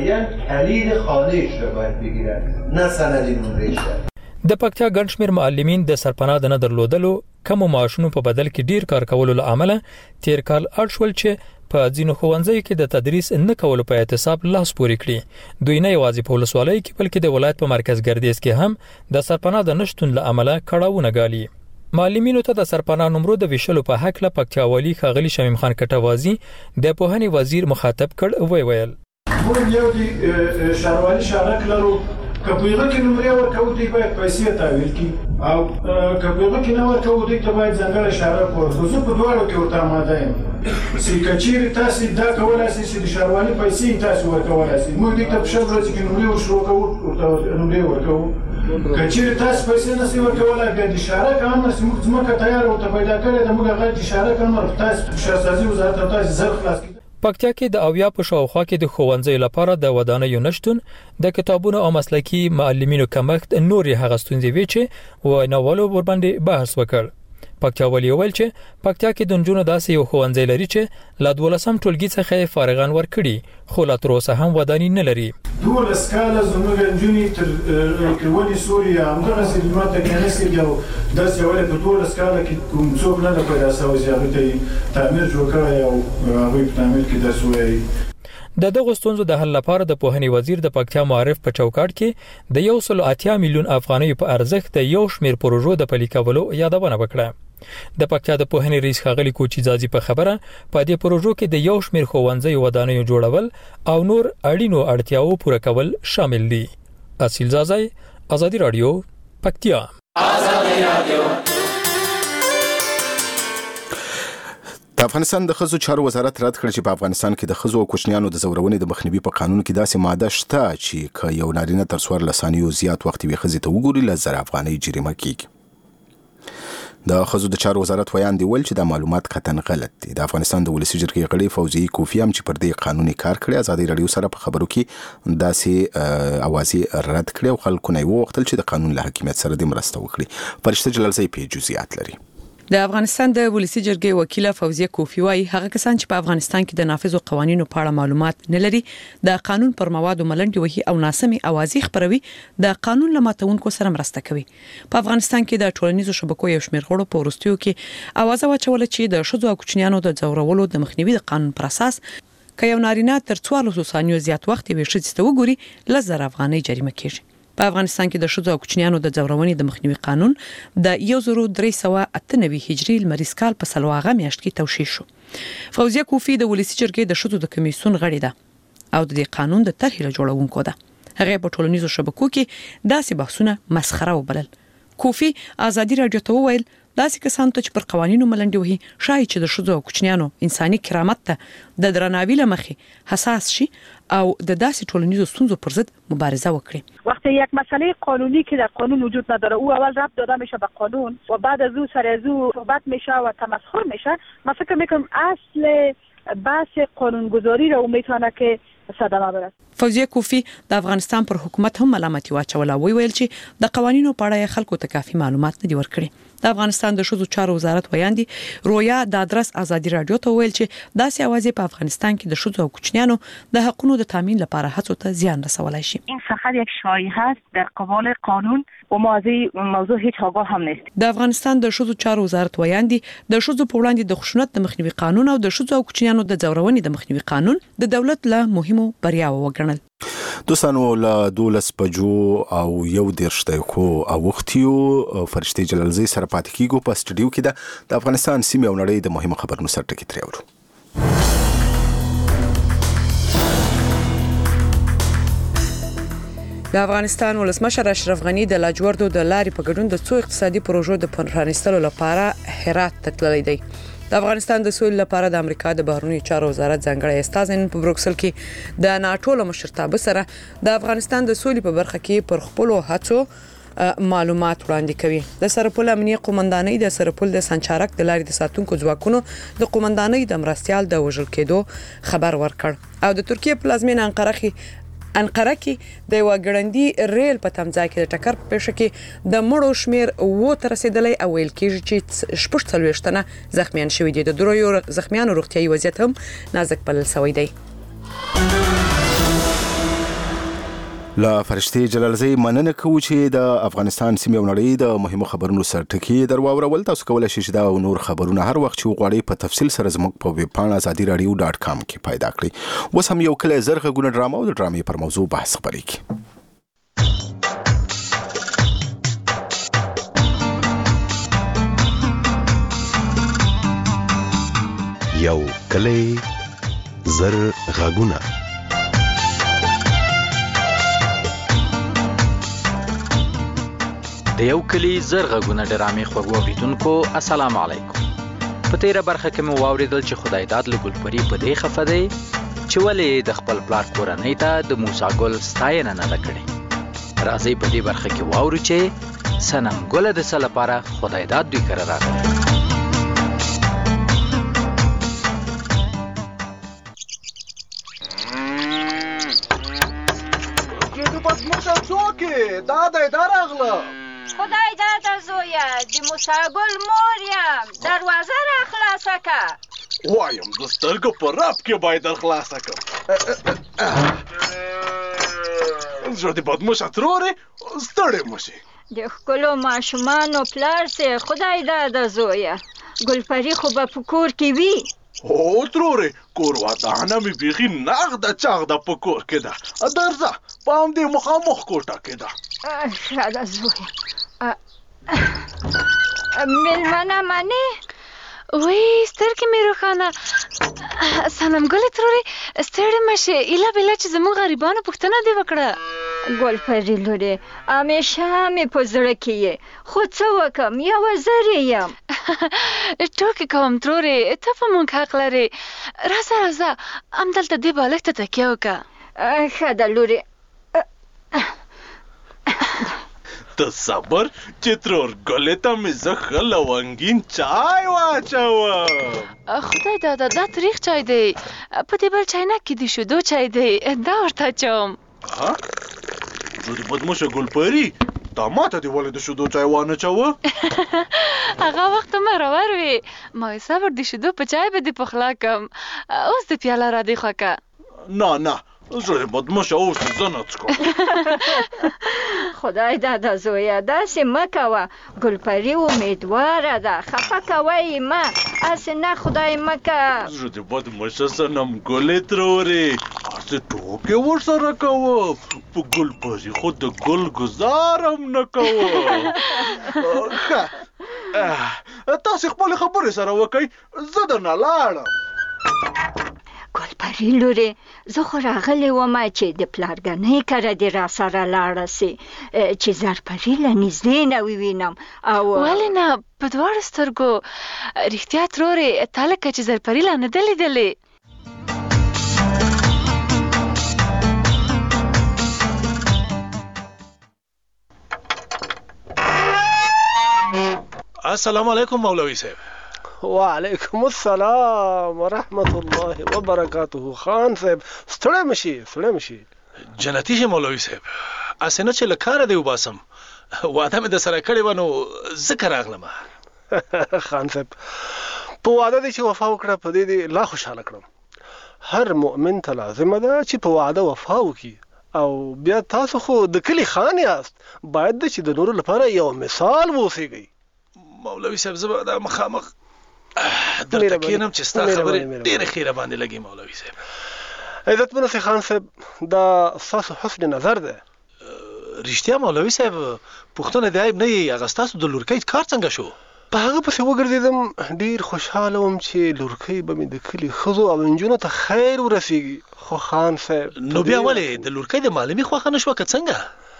د پکتیا ګڼ شمېر معلمین د سرپناه د نه درلودلو، کمو معاشونو په بدل کې ډیر کار کولو له امله تیر کال اړ شول چې په ځینو ښوونځیو کې د تدریس نه کولو په اعتصاب لاس پورې کړي. دوی نه یوازې په ولسوالۍ کې بلکې د ولایت په مرکز ګردیز کې هم د سرپناه د نشتون له امله کړاوونه ګالي. معلمینو ته د سرپناه نمرو د ویشلو په حق له پکتیاوالي ښاغلي شمیم خان کټوازي د پوهنې وزیر مخاطب کړ. وی ویل موږ یو د شهروالي شارک لرو که په هغه کې نمرې ورکوو دوی باید پیسې تحویل کړي او که په هغه کې نه ورکوو دوی ته باید ځانګړی شارک ورکړو. زه په دواړو کې ورته آماده یم چې که چیرې تاسې دا کولی شئ چې د ښاروالي پیسې تاسې ورکولی شئ، موږ دوی ته په ښه ورځ کې نمرې ورشروع کوو، ورته نمرې ورکوو. که چیرې تاسې پیسې نه شئ ورکولی، بیا د شارک امر زموږ ځمکه تیاره ورته پیدا کړې ده، موږ هغه د شارک امر تاسې شهرسازي وزارت ته تاسې زر خلاص کړي. پکتیا کې د اویا په شاوخوا کې د ښوونځیو لپاره د ودانیو نشتون، د کتابونو او مسلکي معلمینو کمښت نورې هغه ستونزې وې چې ویناوالو ورباندې بحث وکړ. پکتیاوالي وویل چې پکتیا کې د نجونو داسې یو ښوونځی لري چې له دولسم ټولګي څخه فارغان ورکړي خو لا تر اوسه هم ودانۍ نه لري. دولس کاله زموږ نجونې تر ونې سوري همدغسې لمر ته کېناستې او داسې ولې په دولس کاله کې کوم څوک نه ده پیدا شوی چې هغوی ته یې تعمیر جوړ کړی او هغوی په تعمیر کې داسې وایي. د دغو ستونزو د حل لپاره د پوهنې وزیر د پکتیا معارف په چوکاټ کې د یو سل اتیا میلیون افغانیو په ارزښت د یو شمېر پروژو د پلي کولو یادونه وکړه. د پکتیا د پوهنې رئیس ښاغلي کوچي ځاځي په خبره په دې پروژو کې د یو شمېر ښوونځیو ودانیو جوړول او نور اړینو اړتیاو پوره کول شامل دي. اصیل زازی، ازادي راډیو، پکتیا. د افغانستان د ښځو چارو وزارت رد کړ چې په افغانستان کې د ښځو او کوچنیانو د زورونې د مخنیوي په قانون کې داسې ماده شته چې که یو نارینه تر څوارلس ثانیو زیات وخت یوې ښځې ته وګوري لس زره افغانۍ جریمه کیږي. د ښځو د چارو وزارت ویاندې ویل چې دا معلومات قطعا غلط دي. د افغانستان د ولسي جرګې غړي فوزیه کوفی هم چې پر دې قانوني کار کړی ازادي رادیو سره په خبرو کې داسې اوازې رد کړې او خلکو نه وغوښتل چې د قانون له حاکمیت سره د مرسته وکړي. فرشته جلالزی په جزئیات لري. د افغانستان د ولسي جرګې وکیله فوزیه کوفی وايي هغه کسان چې په افغانستان کې د نافذو قوانینو په اړه معلومات نه لري د قانون پر موادو ملنډي وهي او ناسمي اوازې خبروي د قانون لماتونکو سره مرسته کوي. په افغانستان کې د ټولنیزو شبکو یو شمېر غړو په ورستیو کې اواز واچول چې د ښځو او کوچنیانو د ځورولو د مخنیوي د قانون پر اساس که یو نارینه تر څوارلس ثانیو زیات وخت یې ښځې ته وګوري لس زره افغانۍ جریمه کیږي. په افغانستان کې د ښځو او کوچنیانو د ځورونې د مخنیوي قانون د یو زر درې سوه اته نوي هجري لمریز کال په سلواغه میاشت کې توشیح شو. فوزیه کوفی د ولسي جرګې د ښځو د کمیسیون غړې ده او د دې قانون د طرحې له جوړونکو ده. هغه په ټولنیزو شبکو کې داسې بحثونه مسخره وبلل. کوفی ازادي رادیو ته وویل داسې کسان ته چې پر قوانینو ملنډي وهي شایي چې د ښځو او کوچنیانو انساني کرامت ته د درناوي له مخې حساس شي او د داسې ټولنیزو ستونزو پر ضد مبارزه وکړي. وقتی یک مسئله قانونی که در قانون وجود نداره او اول ربط داده میشه به قانون و بعد از او سر از او صحبت میشه و تمسخر میشه. من فکر میکنم اصل بحث قانونگذاری را میتونه که صدمه برسه. فوزیه کوفی د افغانستان پر حکومت هم ملامتي واچوله او ویل چې د قوانینو په اړه خلکو ته کافي معلومات نه دي ورکړي. د افغانستان د ښځو چارو وزارت ویاندې رویا د ادرس ازادي رادیو ته ویل چې داسې اوازې په افغانستان کې د ښځو او کوچنیانو د حقوقو د تامین لپاره هڅو ته زیان رسولای شي. این فقط یک شایعه است در قبال قانون و ما از این موضوع هیچ آگاه هم نیست. د افغانستان د ښځو چارو وزارت ویاندې د ښځو په وړاندې د خشونت د مخنیوي قانون او د ښځو او کوچنیانو د ځورونې د مخنیوي قانون د دولت له مهمو بریاوو وګڼل. دوستانو له دولس بجو او یو دیرش دقیقو اوختیو فرشته جلالزی سره پاتې کیږو په سټډیو کې د افغانستان سیمه او نړۍ د مهمو خبرونو سره ټکی ترې اورو. د افغانستان ولسمشر اشرف غنی د لاجوردو د لارې په ګډون د څو اقتصادي پروژو د پرانیستلو لپاره هرات ته تللی دی. د افغانستان د سولې لپاره د امریکا د بهرنی چارو وزارت ځانګړی استازی په بروکسل کې د ناټو له مشرتابه سره د افغانستان د سولې په برخه کې پر خپل هڅو معلومات وړاندې کوي. د سرپل امنیه قومندانۍ د سرپل د سنچارک د لارې د ساتونکو ځواکونو د قومندانۍ د مرستيال د وژل کېدو خبر ورکړ او د ترکیه پلازمینه انقره کې انقره کې د یو ګړندی ریل په تمځای کې د ټکر په پیښه کې د مړو شمیر و تر رسیدلې او ویل کېږي چې شپږ څلوېښت تنه زخمیان شوي دي. د درویو زخمیانو روغتیايي وضعیت هم نازک بلل شوی دی. لا فرشته جلالزی مننه کوي چې د افغانستان سیمه او نړۍ د مهمو خبرونو سره ټکی درواورول. تاسو کولای شئ چې دا او نور خبرونه هر وخت چې غواړئ په تفصیل سره زموږ په ویب پاڼه ازادي رادیو ډاټ کام کې پیدا کړئ. اوس هم یو کله زرغه ګونه ډرامه او د ډرامې پر موضوع بحث خبرې کی. یو کله زرغه ګونه د یو کلی زرغونه ډرامې خوږو اوریدونکو السلام علیکم. په تیره برخه کې مو واوریدل چې خدای داد له ګلپری په دې خفه دی چې ولې د خپل پلار کورنۍ ته د موسی ګل ستاینه نه ده کړې. راځئ په دې برخه کې واورو چې صنم ګل د څه لپاره خدای داد دوی کړه راغلی. چې بس موږ څوک دا د اداره اغله خدای داده زویه د موسی ګل مور یم دروازه را خلاصه که. وایم د سترګو په رپ کې باید در خلاصه کړم. زړه د بدموشه ترورې ستړی مشي. د ښکلو ماشومانو پلار سي خدای داده زویه ګلپری خو به په کور کې وي. هو ترورې کور ودانه مې بیخي نغده چاغده په کور کې ده. درځه په همدې مخامخ کوټه کې ده. ښه ده زویه. مېلمانه منې؟ وای سترګې مې روښانه. صنم ګلې ترورې ستړې مه شې. ایله بله چې زموږ غریبانو پوښتنه دې وکړه. ګلپري لورې همیشه مې په زړه کې یې خو څه وکم یوه زرې یم ټوکې کوم ترورې ته په موږ حق لرې راځه راځه همدلته دې بالښت ته تکیه وکړه ښه ده لورې ته صبر چې ترور ګلې ته مې زه ښه لونګین چای واچوم خدای دادا دا تریخ چای دی په دې بل چاینک کې د شیدو چای دی دا ورته اچوم زه د بدموشه ګلپري دا ماته دې ولې د شیدو چای وانچوه هغه وخت مه راور وې ما وې صبر د شیدو په چای به دې پخلا کړم اوس دې پیاله را دې خوښه نه نه زه بدموشه اوس زه نه څښم خدای دادا زویه داسې مه کوه ګلپري امیدواره ده خفه کوه یې مه هسې نه خدای مه که زه د بدموشه صنم ګلې ترورې هسې ټوکې ورسره کوم په ګلپري خو د ګل ګزار هم نه کوم ښه تاسې خپلې خبرې سره وکئ زه درنه لاړم ګلپري لورې زه خو راغلې ومه چې د پلارګنۍ کره دې را سره لاړه سې چې زرپري له نږدې نه ووینم او ولې نه په دواړو سترګو رښتیا ترورې تا لکه چې زرپري لا نه ده لیدلې السلام علیکم مولوی صاحب وعلیکم السلام ورحمت الله وبرکاته خان صاحب ستړی مشي ستړی مشي جنتی شه مولوی صاحب اسنه چې لکاره دی وباسم واده مې د سره کړی ونه ذکر راغلم خان صاحب په واده دي چې وفا وکړه په دې دي لا خوشاله کړم هر مؤمن ته لازم ده چې په واده وفا وکړي او بیا تاسو خو د کلی خان یاست باید چې د نورو لپاره یو مثال ووسیږئ مولوی صاحب زه د مخامخ درته کینم چې ستا خبرې ډېرې خیره باندې لګي مولوی صاحب عزتمن سي خان صاحب دا ستاسو حسن نظر ده رښتیا مولوی صاحب پوښتنه دی عیب نه یي هغه ستاسو د لورکۍ کار څنګه شو په هغه پسې وګرځېدم ډېر خوشحاله وم چې لورکۍ به مې د کلي ښځو او نجونو ته خیر ورسیږي خو خان صاحب نو بیا ولې د لورکۍ د معلمي خوښه نه شوه که څنګه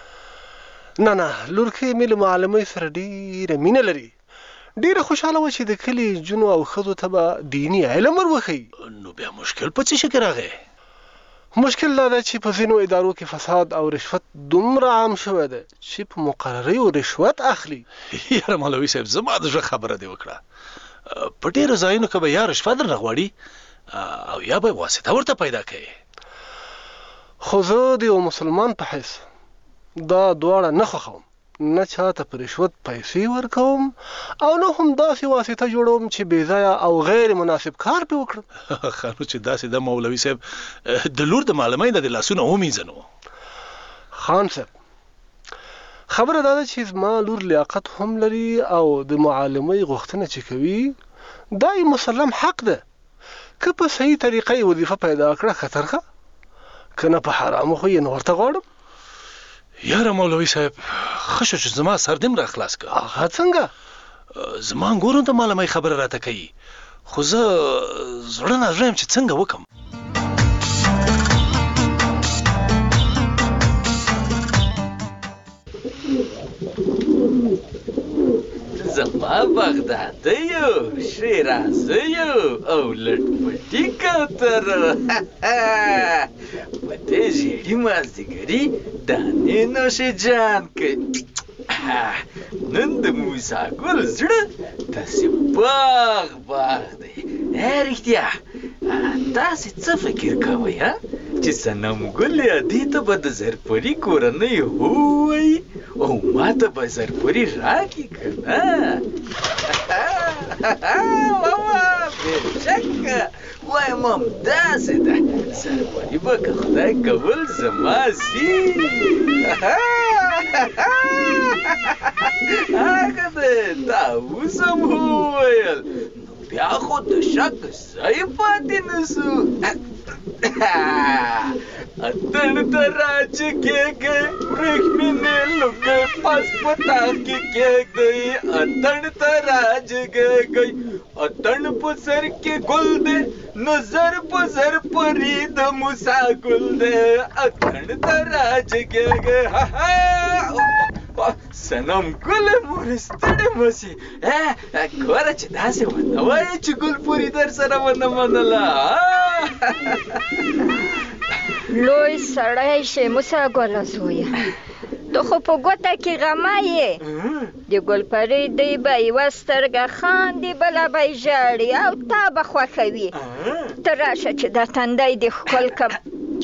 نه نه لورکۍ مې له معلمۍ سره ډېره مینه لري ډیره خوشاله و چې د کلی جنو او خزو ته به دینی علم وروخی نو بیا مشکل په څه شي راغی مشکل دا ده چې په ځینو ادارو کې فساد او رشوت دومره عام شوی دی چې په مقرري او رشوت اخلي یاره مولوي صاحب زما د ژوند خبره دی وکړه په ډیرو ځایونو کې به یا رشوت درنه غواړي او یا به واسطه ورته پیدا کوي خو زه د یو مسلمان په حیث دا دواړه نه خوښوم نه چاته په رشوت پیسې ورکوم او نه هم داسې واسطه جوړوم چې بې ځایه او غیر مناسب کار پې وکړم خانو چې داسې د مولوي صاحب د لور د معلمۍ د لاسونه ومینځنو خان صاحب خبره دا ده چې زما لور لیاقت هم لري او د معلمۍ غوښتنه چې کوي دا یې مسلم حق ده که په صحیح طریقه یې وظیفه پیدا کړه خطر ښه که نه په حرامو خو یې نه ورته غواړم یاره مولوي صاحب ښه شو چې زما سر دې م را خلاص کړه هغه څنګه زما انګورم د معلمۍ خبره راته کوي خو زه زړه نازړه یم چې څنګه وکم زما بغدادیو شیرازیو او لټپټي کوترو په دې ژیړي مازدیګري دانې نوشې جان کوي نن د موسی ګل زړه داسې باغ باغ دی رښتیا تاسې څه فکر کوئ چې صنم ګل ادې ته به د زرپري کورنۍ ووایي او ما ته به زرپري راکړي که نه ماما بېشکه وایم همداسې ده زرپري به که خدای کول زما سي هغه دی تا اوس هم وویل نو بیا خو د شک ځای پاتې نه سو اتڼ ته راچکېږئ وریښمینې لوګي پاس پتا کې کېږي اتن تراج گئی اتن په سر کې ګل دې نظر په سر پرې د موسی ګل دې اتن تراج گئی سنم ګل مورستړې مسی ګوره چې داسې ونه وایي چې ګل پورې در سره ونه منله لوی سړی شې موسی ګله زویه ته خو په ګوته کې غمه یې د ګلپرې دی به یوه سترګه خاندي بله به یې ژاړي او تا به خوښوي ته راشه چې دا تندی دې ښکل کړم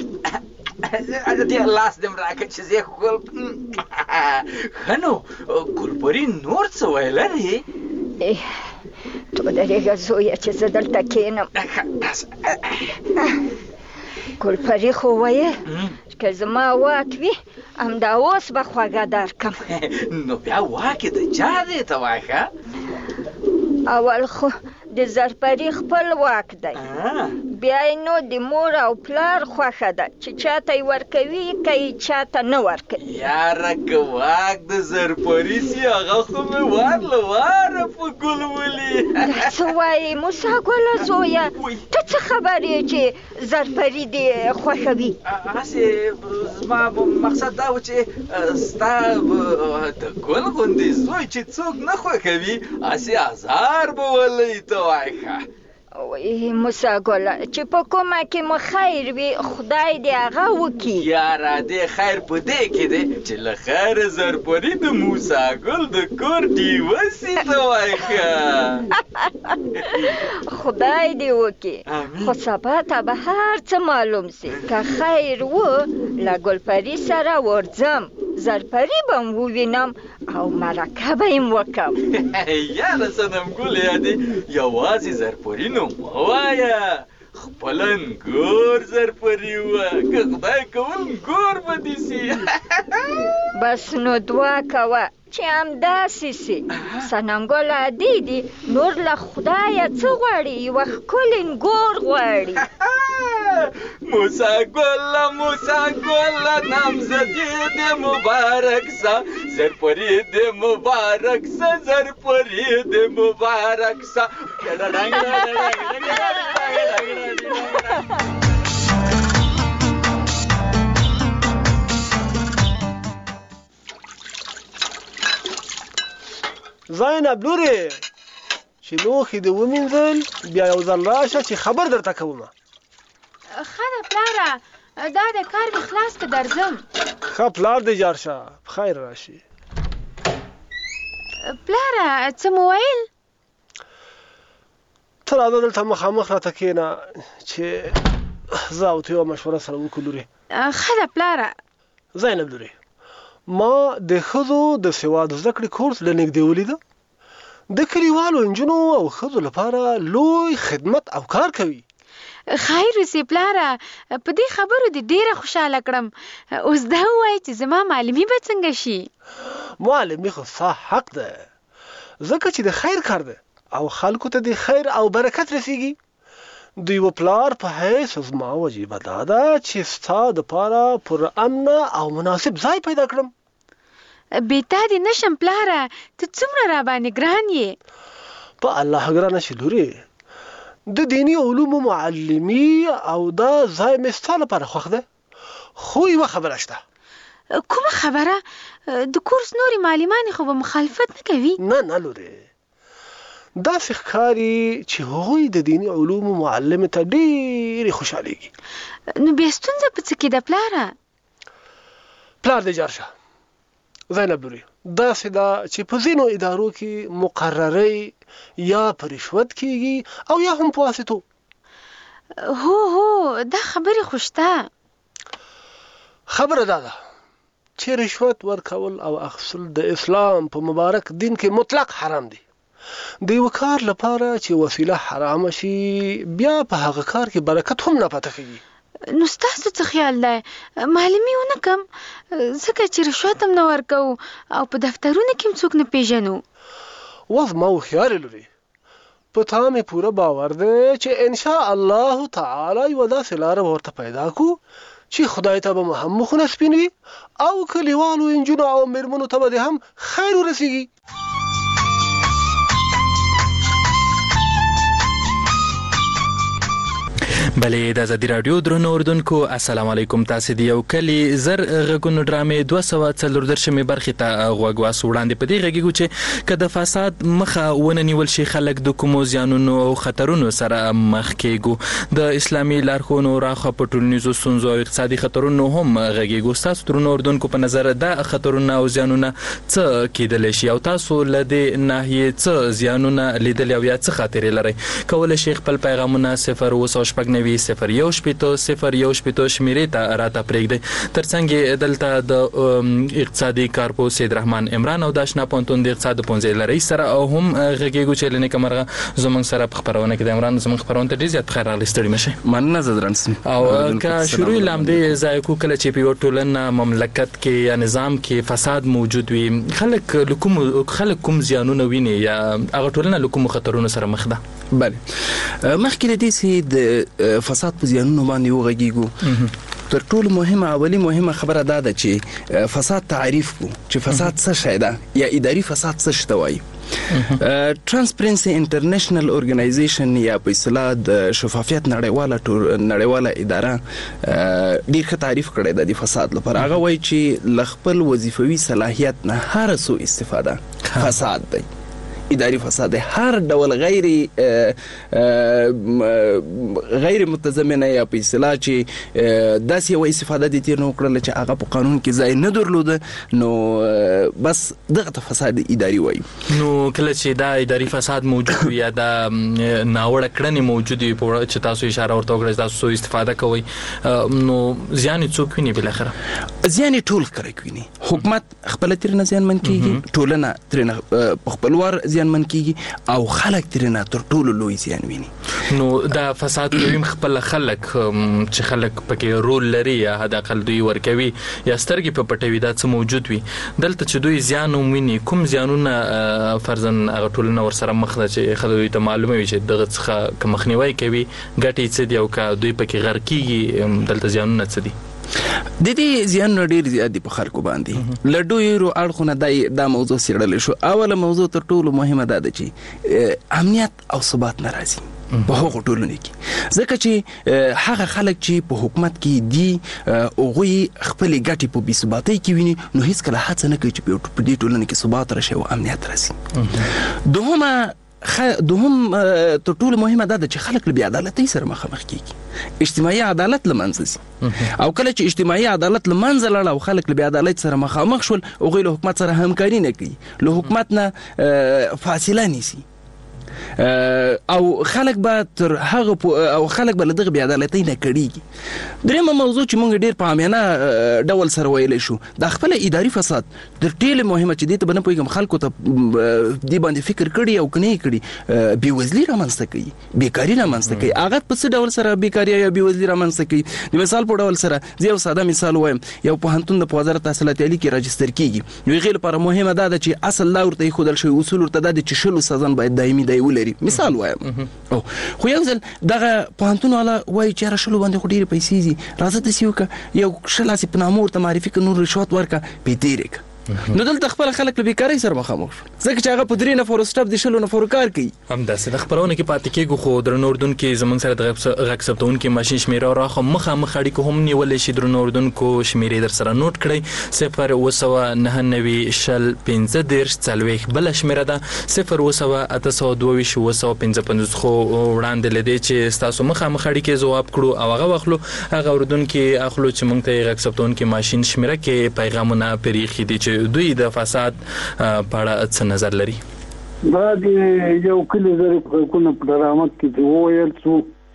دې لاس دې م راکړه چې زه یې ښکل ښه نو ګلپرې نور څه ویله دي ته ودرېږه زویه چې زه دلته کښېنم ګلپرې خو ویل که زما واک وي همدا اوس به خوږه درکړم نو بیا واک یې د چا دی ته وایه اول خو د زرپري خپل واک دی بیا یې نو د مور او پلار خوښه ده چې چاته یې ورکوي که یې چاته نه ورکوي یاره که واک د زرپري سي هغه خو مې وار له واره په ګل ولي دا څه وایې موسی ګله زویه ته څه خبر یې چې زرپري دې خوښوي هسې زما مقصد دا و چې ستا د ګل غوندې زوی چې څوک نه خوښوي هسې ازار به ولئ ته وایه وای موسی ګله چې په کومه کې مو خیر وي خدای دې هغه وکړي یاره دې خیر په دې کې دی چې له خیره زرپري د موسی ګل د کور ډیوه سي ته وایه خدای دې وکړي خو سبا ته به هر څه معلوم سي که خیر و له ګلپري سره ورځم زرپري به م ووینم او مرکه به یې م وکړم یاره صنم ګل یادې یوازې زرپري نو مه وایه خپل انګور زرپري وه که خدای کول انګور به دې سي بس نو دعا کوه چې همداسې سي صنم ګله عادي دي نور له خدایه څه غواړي یوه ښکلې انګور غواړي موسی ګله موسی ګله نامزدې دې مبارک سه زرپري دې مبارک سه زرپري دې مبارک سه زینب لورې چې لوښي دې ومینځل بیا یو ځل راشه چې خبر درته کومه ښه ده پلاره دا د کار مې خلاص که درځم ښه پلار دې جار شه په خیر راشي پلاره څه مو ویل ته راځه دلته مخامخ راته کښېنه چې زه او ته یوه مشوره سره وکړو لورې ښه ده پلاره زینب لورې ما د ښځو د سواد زده کړې کورس له نږدې ولیده د کلیوالو نجونو او ښځو لپاره لوی خدمت او کار کوي خیر وسې پلاره په دې خبرو دې ډېره خوشحاله کړم اوس دا ووایه چې زما معلمي به څنګه شي معلمي خو ستا حق ده ځکه چې د خیر کار ده او خلکو ته د خیر او برکت رسیږي د یوه پلار په حیث زما وجیبه دا ده چې ستا دپاره پر امنه او مناسب ځای پیدا کړم بېتا دې نشم پلاره ته څومره راباندې ګران یې په الله ګرانه شي لورې د دیني علومو معلمي او دا ځای مې ستا لپاره خوښ ده خو یوه خبره شته کومه خبره د کورس نورې معلمانې خو به مخالفت نه کوي نه نه لورې داسې ښکاري چې هغوی د دیني علومو معلمې ته ډېرې خوشحالېږي نو بیا ستونزه په څه کې ده پلاره پلار دې جار شه زینب لورې داسې ده چې په ځینو ادارو کې مقررۍ یا په رشوت کېږي او یا هم په واسطو هو هو دا خبرې خو شته خبره دا ده چې رشوت ورکول او اخیستل د اسلام په مبارک دین کې مطلق حرام دي د یو کار لپاره چې وسیله حرامه شي بیا په هغه کار کې برکت هم نه پاتې کېږي نو ستاسو څه خیال دی معلمي ونه کم ځکه چې رشوت هم نه ورکوو او په دفترونو کې هم څوک نه پېژنو اوس ما هوښیارې لورې په تا مې پوره باور دی چې انشاء الله تعالی یوه داسې لاره به ورته پیدا کړو چې خدای ته به هم مخونه سپین وي او کلیوالو انجونو او میرمنو ته به هم خیر ورسیږي. بلې د ازادي راډیو درنو اوردونکو السلام علیکم. تاسو د یو کلی زر غږونو ډرامې دوه سوه څلور دېرشمې برخې ته غوږ واسو وړاندې په دې غږیږو چې که د فساد مخه ونه نیول شي خلک د کومو زیانونو او خطرونو سره مخ کېږو. د اسلامي لارښوونو راخوا په ټولنیزو ستونزو او اقتصادي خطرونو هم غږیږو. ستاسو درنو اوردونکو په نظر دا خطرونه او زیانونه څه کېدلی شي او تاسو له دې ناحیې څه زیانونه لیدلي او یا څه خاطرې لرئ؟ کولی شئ خپل پیغامونه صفر اووه سوه شپږ نوي صفر یو شپېته صفر یو شپېته شمېرې ته راته پرېږدئ. تر څنګ دلته د اقتصادي کارپوه سید رحمان عمران او د اشنا پوهنتون د اقتصاد پوهنځي له رئیس سره او هم غږیږو چې له نیکه مرغه زموږ سره په خپرونه کې د عمران زموږ خپرونه ته ډېر زیات پخیر راغلئ. ستړي مه شئ. مننه زه درنه سم. او که شروع یې له همدې ځایه کړو، کله چې په یوه ټولنه مملکت کې یا نظام کې فساد موجود وي خلک له کومو خلک کوم زیانونه ویني یا هغه ټولنه له کومو خطرونو سره مخ ده؟ بله، مخکې له دې چې د فساد په زیانونو باندې وغږیږو، تر ټولو مهمه اولی مهمه خبره دا ده چې فساد تعریف کو چې فساد څه شی ده یا اداري فساد څه شته وایي. ترانسپرنسي انټرنیشنل اورګنایزیشن یا په اصطلاح د شفافیت نړیواله نړیواله اداره ډېر ښه تعریف کړی ده د فساد لپاره. هغه وایي چې له خپل وظیفوي صلاحیت نه هر څه استفاده فساد دی، اداري فساد دی. هر ډول غیر غیر متضمنه یا په اصطلاح چې داسې یوه استفاده دې تېر نه وکړله چې هغه په قانون کې ځای نه درلوده، نو بس دغه ته فساد اداري وایي. نو کله چې دا اداري فساد موجود وي یا دا ناوړه کړنې موجود وي چې تاسو اشاره ورته وکړئ تاسو استفاده کوئ، نو زیان یې څوک ویني بالاخره؟ زیان یې ټول خلک ویني. حکومت خپله ترېنه زیانمن کېږي، ټولنه ترېنه په خپل وار زیانمن کېږي او خلک ترېنه تر ټولو لوی زیان ویني. نو دا فساد کوي خپل خلک چې خلک پکې رول لري یا حداقل دوی ورکوي یا سترګې په پټوي دا څه موجود وي، دلته چې دوی زیان وویني کوم زیانونه فرضاً هغه ټولنه ورسره مخ ده چې خلک دوی ته معلومه وي چې دغه څخه که مخنیوی کوي ګټې څه دي او که دوی پکې غرق کېږي دلته زیانونه څه دي؟ د دې زیانونه ډېر زیات دي په خلکو باندې. له ډېرو اړخونه دا موضوع څېړلی شو. اوله موضوع تر ټولو مهمه دا ده چې امنیت او ثبات نه راځي په هغو ټولنو کې، ځکه چې هغه خلک چې په حکومت کې دي هغوی خپلې ګټې په بې ثباتۍ کې ویني، نو هېڅکله هڅه نه کوي چې په دې ټولنه کې ثبات راشي او امنیت راشي. دوهمه خ... دوهم تر ټولو مهمه دا ده چې خلک له بې عدالتۍ سره مخامخ کېږي، اجتماعي عدالت له منځه ځي. او کله چې اجتماعي عدالت له منځه لاړ او خلک له بې عدالت سره مخامخ شول، هغوی له حکومت سره همکاري نه کوي، له حکومت نه فاصله نیسي او خلک به تر هغه او خلک به له دغه بې عدالتۍ نه کړېږي. درېیمه موضوع چې موږ ډېر په عامیانه ډول سره ویلی شو، دا خپله اداري فساد تر ډېرې مهمه چې دې ته به نه پوهېږم خلکو ته دې باندې فکر کړي او که نه یې کړي، بېوزلي رامنځته کوي، بېکاري رامنځته کوي. هغه په څه ډول سره بېکاري یا بېوزلي رامنځته کوي؟ د مثال په ډول سره زه یو ساده مثال وایم. یو پوهنتون د په وزارت تحصیلات عالي کې راجستر کېږي، نو هغې لپاره مهمه دا ده چې اصل دا ورته ایښودل شوي اصول ورته دا دي چې شل استادان باید دایمي دی ولري، مثال وایم. او خو یو ځل دغه پوهنتون والا وایي چې یاره شلو باندې خو ډېرې پیسې ځي، راځه داسې وکړه یو ښه لاسې په نامه ورته معرفي کړه، نور رشوت ورکړه، بې تېرې کړه. نو دلته خپل خلک له بیکارۍ سره مخامخ شول، ځکه چې هغه په درې نفرو سټاف د شلو نفرو کار کوي. همداسې د خپرونه کې پاتې کېږو، خو درنو اردونکو زموږ سره د غږ ثبتونکي ماشین شمېره راخوا مخامخ اړیکو هم نیولی شي. درنو اردونکو شمېرې در سره نوټ کړئ: صفر اووه سوه نهه نوي شل پنځه دېرش څلوېښت بله شمېره ده، صفر اووه سوه اته سوه دوه ویشت اووه سوه پنځه پنځوس. خو وړاندې له دې چې ستاسو مخامخ اړیکې ځواب کړو او هغه واخلو، هغه اردونکي اخلو چې موږ ته یې غږ ثبتونکي ماشین شمېره کې پیغامونه پرېښي دي چې دوی د فساد په اړه څه نظر لري. دا د یو کلي زرې خلکونه په ډرامه کې چې وویل څو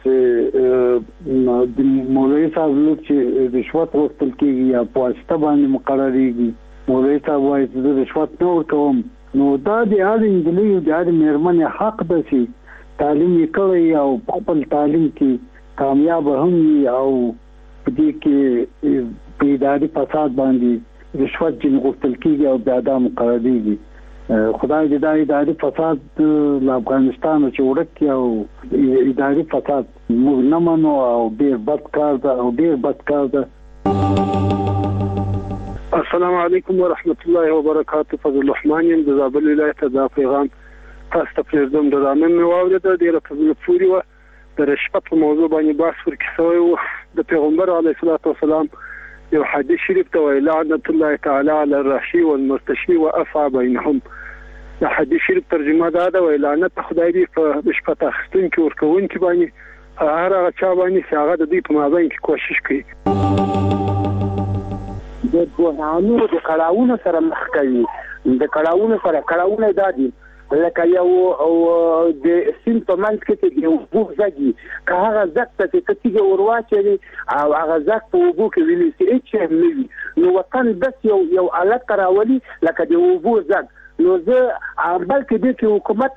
چې د مولوي صاحب لور چې رشوت غوښتل کېږي یا په واسطه باندې مقرریږي، مولوي صاحب وایي چې زه رشوت نه ورکوم. نو دا د هرې نجلۍ او د هرې مېرمنې حق ده چې تعلیم یې کړی او په خپل تعلیم کې کامیابه هم وي او په دې کې په اداري فساد باندې رشوت جن غوښتل کېږي او بیا دا مقرریږي. خدای دې دا اداري فساد له افغانستان چې ورک کړي او اداري فساد موږ نه منو او ډېر بد کار ده او ډېر بد کار ده السلام علیکم ورحمت الله وبرکاته. فضل الرحمن یم د زابل ولایت د پیغام تاسو ته پرېږدم. د رانن مې واورېده ډېره په زړه پورې وه. د رشوت په موضوع باندې بحث ورکې شوی و. د پیغمبر علیه الصلاة والسلام یو حدیث شریف ته وایي لعنت الله تعالی علی الراشي والمرتشي وافعى بینهم. د حدیث شریف ترجمه دا ده وایي لعنت خدای دې په رشوت اخیستونکي ورکوونکي باندې هر هغه چا باندې چې هغه د دوی په مابین کې کوشش کوي د بحرانو د کړاوونو سره مخ کوي. د کړاوونو سره کړاوونه دا دي لکه یو او د سین په منځ کې چې یو بوغ زګي که هغه زګ ته چې کتیږي ورواچي او هغه زګ په وبو کې ویلي چې اچ ام وي نو وطن بس یو یو الګ راولي لکه د وبو زګ نو زه بلکې د کې حکومت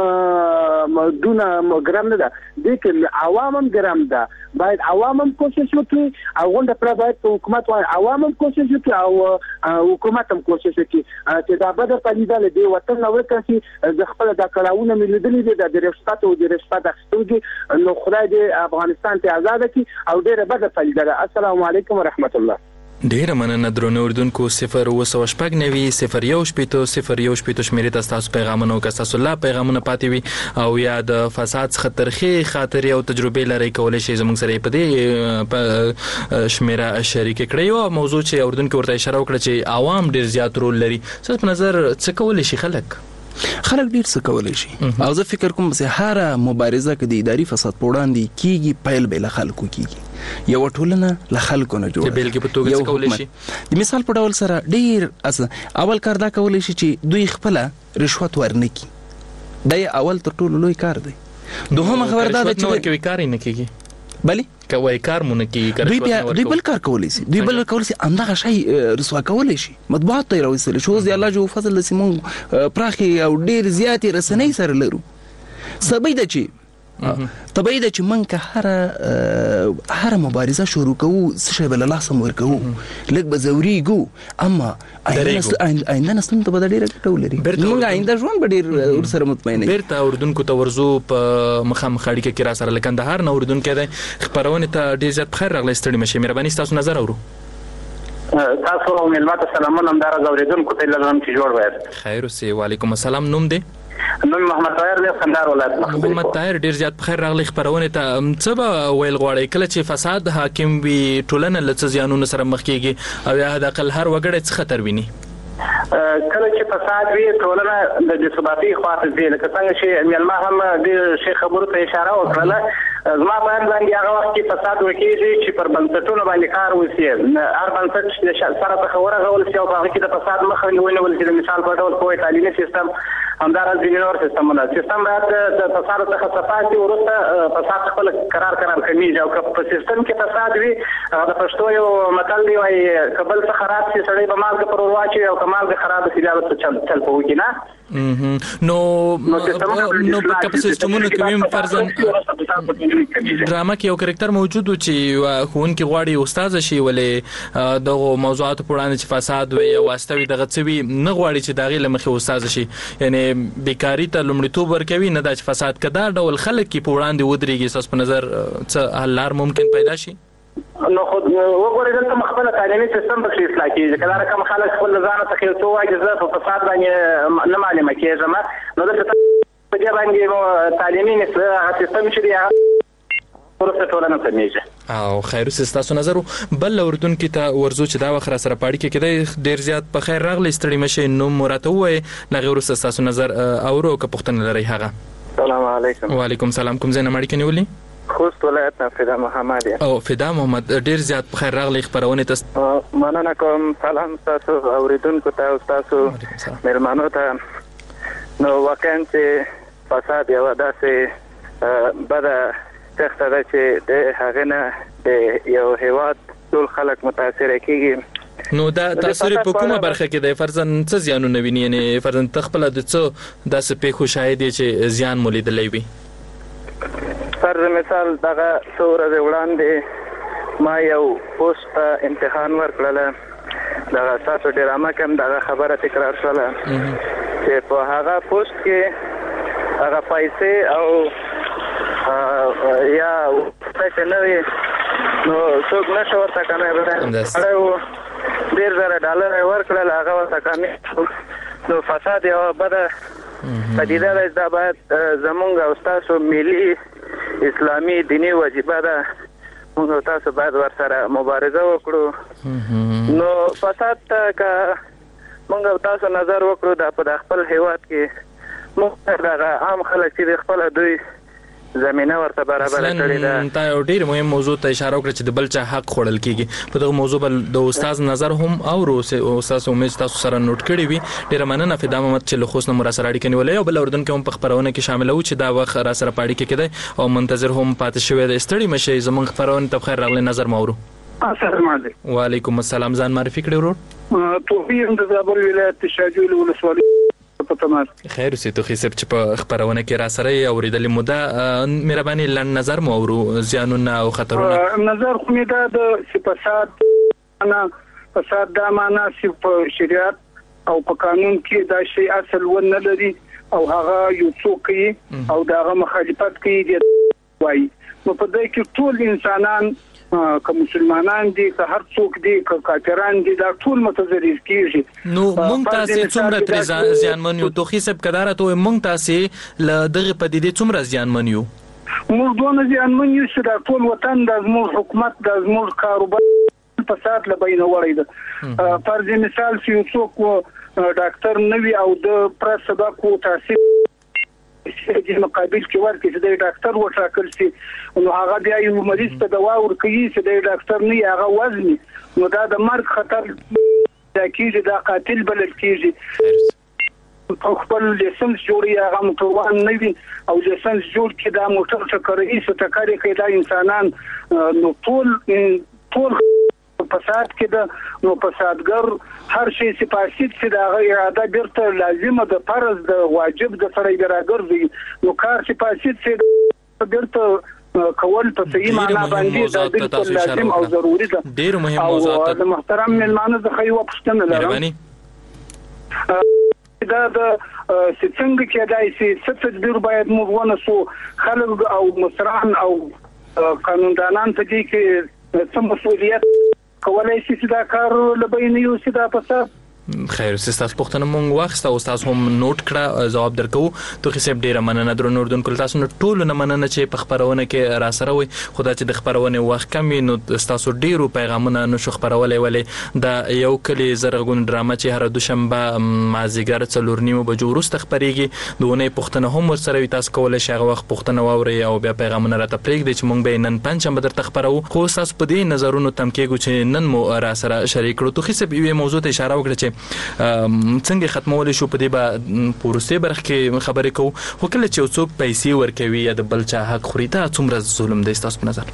هم دونه ګرام نه ده د کې عوام هم ګرام ده. باید عوام هم کوشش وکړي او غونډه پر باید په حکومت وای عوام هم کوشش وکړي او حکومت هم کوشش وکړي چې دا بده پلیدل دی وطن نو ورکړي ز خپل د کړهونه ملیدلې دي د رشوت او د رشوت اخیستونکي نو خدای دې افغانستان ته آزاد کړي او ډیره بده پلیدل. السلام علیکم ورحمت الله. ډیره مننه درنو اردوونکو. صفر اوه سوه شپږ نوي صفر یو شپېته صفر یو شپېته شمیرې ته ستاسو پیغامونه او که ستاسو لا پیغامونه پاتې وي او یا د فساد څخه ترخې خاطرې او تجربې لرئ کولی شئ زموږ سره یې په دې شمیره شریکې کړئ. یوه موضوع چې اردوونکو ورته اشاره وکړه چې عوام ډېر زیات رول لري. ستاسو په نظر څه کولی شي خلک؟ خلک ډیر څه کولی شي او زه فکر کوم چې هر مبارزه کې د اداري فساد په وړاندې کیږي پیل به له خلکو کیږي. یو ټولنه له خلکو نه جوړه. د بیلګې په توګه څه کولی شي؟ د مثال په ډول سره ډیر اول کار دا کولی شي چې دوی خپل رشوت ورنکي. دا اول تر ټولو لوی کار دی. دوهمه خبر دا ده چې کوي کار نه کیږي بلی کوي کار مونږ کې دوی بیا دوی بل کار کولی شي دوی بل کولی شي همدغه شی رسوا کولی شي مطبوعات ته راوستل شو. د الله جو فضل سیمون پراخي او ډیر زیاتې رسنۍ سره لرو. سبې د چی طبيعي ده چې من که هر هر مبارزه شروع کوو څه شی بل الله سم ورکو لږ به زوريګو اما آینده نسلونو ته به ډیره ګټه ولري. موږ آینده ژوند به ډیر ورسره مطمئن یو. بیرته اردوونکو ته ورزو په مخامخ اړیکه کې را سره له کندهار نه اردوونکی دی. خپرونې ته ډیر زیات بخیر راغلی. ستړي مشئ. مهرباني ستاسو نظر اورو. تاسو او ملمات سلامونه همدار اوریدونکو ته لږ چې جوړ وایي. خیر اوسې. وعلیکم السلام. نوم دی؟ نوم محمد طاهر دی کندهار ولایت. محمد طاهر ډیر زیات بخیر راغلی. خبرونه ته څه به ویل غواړي کله چې فساد حاکم وي ټولنه له څه زیانونو سره مخ کیږي او یا د اقل هر وګړی څه خطر ویني؟ کله چې فساد وي ټولنه د بې ثباتۍ خواته ځي. لکه څنګه چې میلمه هم د شیخ خبرو ته اشاره وکړله. زما بیان باندې هغه وخت کې فساد وکړي چې پر بنسټونو باندې کار وشي. هر بنسټ د سره څخه ورغول شي او هغه کې د فساد مخه ونیول شي. د مثال په ډول کوی تعلیمي سیستم همدارس ځینور سیستمونه سیستم باید د فساد څخه صفات ورته فساد خپل قرار قرار کمیږي او که په سیستم کې فساد وي د پښتو یو متل دی وايي قبل څخه خراب شي سړی به مالګه پر ورواچي او کمال خراب شي بیا به چل چل پوي نه. نو نو په سیستمونو کې ویم فرضاً ډرامه کې یو کریکټر موجود و چې ښوونکي غواړي استاد شي ولې دغه موضوعات په وړاندې چې فساد وي او واستوي دغه څه وي نه غواړي چې دغه لمخې استاد شي. یعنی بیکاری ته لومړیتوب ورکوي نه دا چې فساد کدا ډول خلک کې په وړاندې ودرېږي. تاسو په نظر څه حل لار ممکن پیدا شي؟ نو خو وګورئ دلته مخبله تعلیمي سیستم پکې اصلاح کېږي. که دا رقم خلک خپل ځان څخه یو څه وایي زه په فساد باندې نه معلومه کېږم نو دلته په دې باندې تعلیمي سیستم چې دی ورسره ټولنه سمېږي. او خیر ستاسو نظر بل اردوونکي ته ورزو چې دا وخت را سره پاړی کې کېدای ډیر زیات په خیر راغلی. ستړي مشئ. نو مراته وای لغه ورسره ستاسو نظر اورو که پوښتنه لري هغه. السلام علیکم. وعلیکم السلام. کوم ځای نه مړی کنيولي؟ خوست ولایت نه فدا محمد. او فدا محمد ډیر زیات په خیر راغلی. خبرونه تاسو مننه کوم. سلام تاسو اوریدونکو ته او تاسو مهربانو ته. نو واقعا چې فساد یو داسې بده تخته ده چې د هغه نه د یو هیواد ټول خلک متاثر کیږي. نو دا تاثیر په کومه برخه کې د فرضاً څه زیانونه ویني؟ یعنی فرضاً تخپل د څه داسې پیښو شاهد چې زیان مولیدلې وي؟ فرض مثال دغه څو ورځې وړاندې ما یو پوسټ ته امتحان ورکړله. دغه تاسو ډرامه کې هم دغه خبره تکرار شوله چې په هغه پوسټ کې هغه پیسې او یا پیسې نه وي نو څوک نشو ورته کنه اړه ډیر زره ډالر ورکړل هغه ورته کامیاب نو فساد یو بده پدیده ده دا باید زمونږ او ستاسو ملي اسلامي دیني وجیبه ده موږ تاسو باید ورسره مبارزه وکړو نو فساد ته که موږ تاسو نظر وکړو دا په خپل هیواد کې موږ دغه عام خلک چې خپل دوی زمينه ورته برابر کړی ده. تا یو ډیر مهم موضوع ته اشاره وکړه چې د بل چا حق خوړل کیږي په دغه موضوع بل د استاد نظر هم او استاد امید تاسو سره نوٹ کړی وي. ډیر مننه فدا محمد چې له خوښ نمبر سره اړیکه نیولې او بل اردن کې هم په خبرونه کې شامل وو چې دا وخت را سره پاړی کې کېده او منتظر هم پاتې شوی د استړی مشه زمونږ خبرونه ته خیر راغلی نظر مورو. السلام علیکم. وعلیکم السلام. ځان معرفي کړئ ورور. توفیق د زابل ولایت شاجوی ولسوالۍ خیر اوسې تو خیسب چې په خبرونه کې را سره اوریدلې موده مهرباني لن نظر مو ورو زیانونه او خطرونه نظر خو می دا د فساد انا فساد دا معنا چې په شریعت او په قانون کې دا شی اصل ونه لري او هغه یو څوک او داغه مخالفت کوي دی وای نو په دې کې ټول انسانان که مسلمانان دي که هر څوک دي که کافران دي دا ټول متضرر کیږي. نو مونږ تاسو څومره تر ځانمن یو تو خیسب کدارته ته مونږ تاسو ل دغه پدیده څومره ځانمن یو موږ دونه ځانمن یو چې دا ټول وطن د زموږ حکومت د زموږ کاروبار فساد لبین وړي ده. فرض مثال چې یو څوک ډاکټر نوي او د پرس سبق تاسو چې مقابل کې ورکړي چې د ډاکټر وټاکل شي نو هغه بیا یو مریض ته دوا ورکوي چې د ډاکټر نه هغه وزني نو دا د مرګ خطر دا کیږي دا قاتل بلل کیږي په خپل لیسنس جوړي هغه متوان نه وي او لیسنس جوړ کې دا موټر ټکرې څه ټکرې کې دا انسانان نو ټول ټول فساد کې دا نو فسادګر هر شي چې فاسد چې دا اراده ګرته لازمه د فرض د واجب د سره ګرځي نو کار چې فاسد چې ګرته کول په صحیح معنا باندې دا بالکل لازم او ضروری ده. ډیر مهم موضوع ده. محترم ملمانه زه خو یو پښتنه لرم دا د څنګه کې دای چې ست تدبیر باید موږ ونسو خلک او مصران او قانوندانان ته دي کې څه مسؤلیت کولای شي چې دا کار لبین یو چې دا پسه خیر سیستاس پختنه مونږ واخسته او تاسو هم نوٹ کړه جواب درکو تو خصيب ډیره مننه درو نوردن کول تاسو ټول نه مننه چې په خبرونه کې را سره وي خدای چې د خبرونه وخت کم نو تاسو ډیرو پیغامونه نو شو خبرولې ولې دا یو کلی زرغون ډرامه چې هر دوشنبه مازیګر څلور نیمه بجو وروسته خبريږي دونه پختنه هم ور سره تاسو کولای شي هغه وخت پختنه ووري او بیا پیغامونه راته پرېږدي چې مونږ به نن پنځم بدر تخبرو خو تاسو په دې نظرونو تم کېږو چې نن مو را سره شریک کړو تو خصيب یو موضوع ته اشاره وکړه چې څنګه ختمول شو په دې با پورسته برخ کې خبرې کو خو کله چې څوک پیسې ورکوي یا د بل چا حق خوري دا څومره ظلم دی تاسو په نظر؟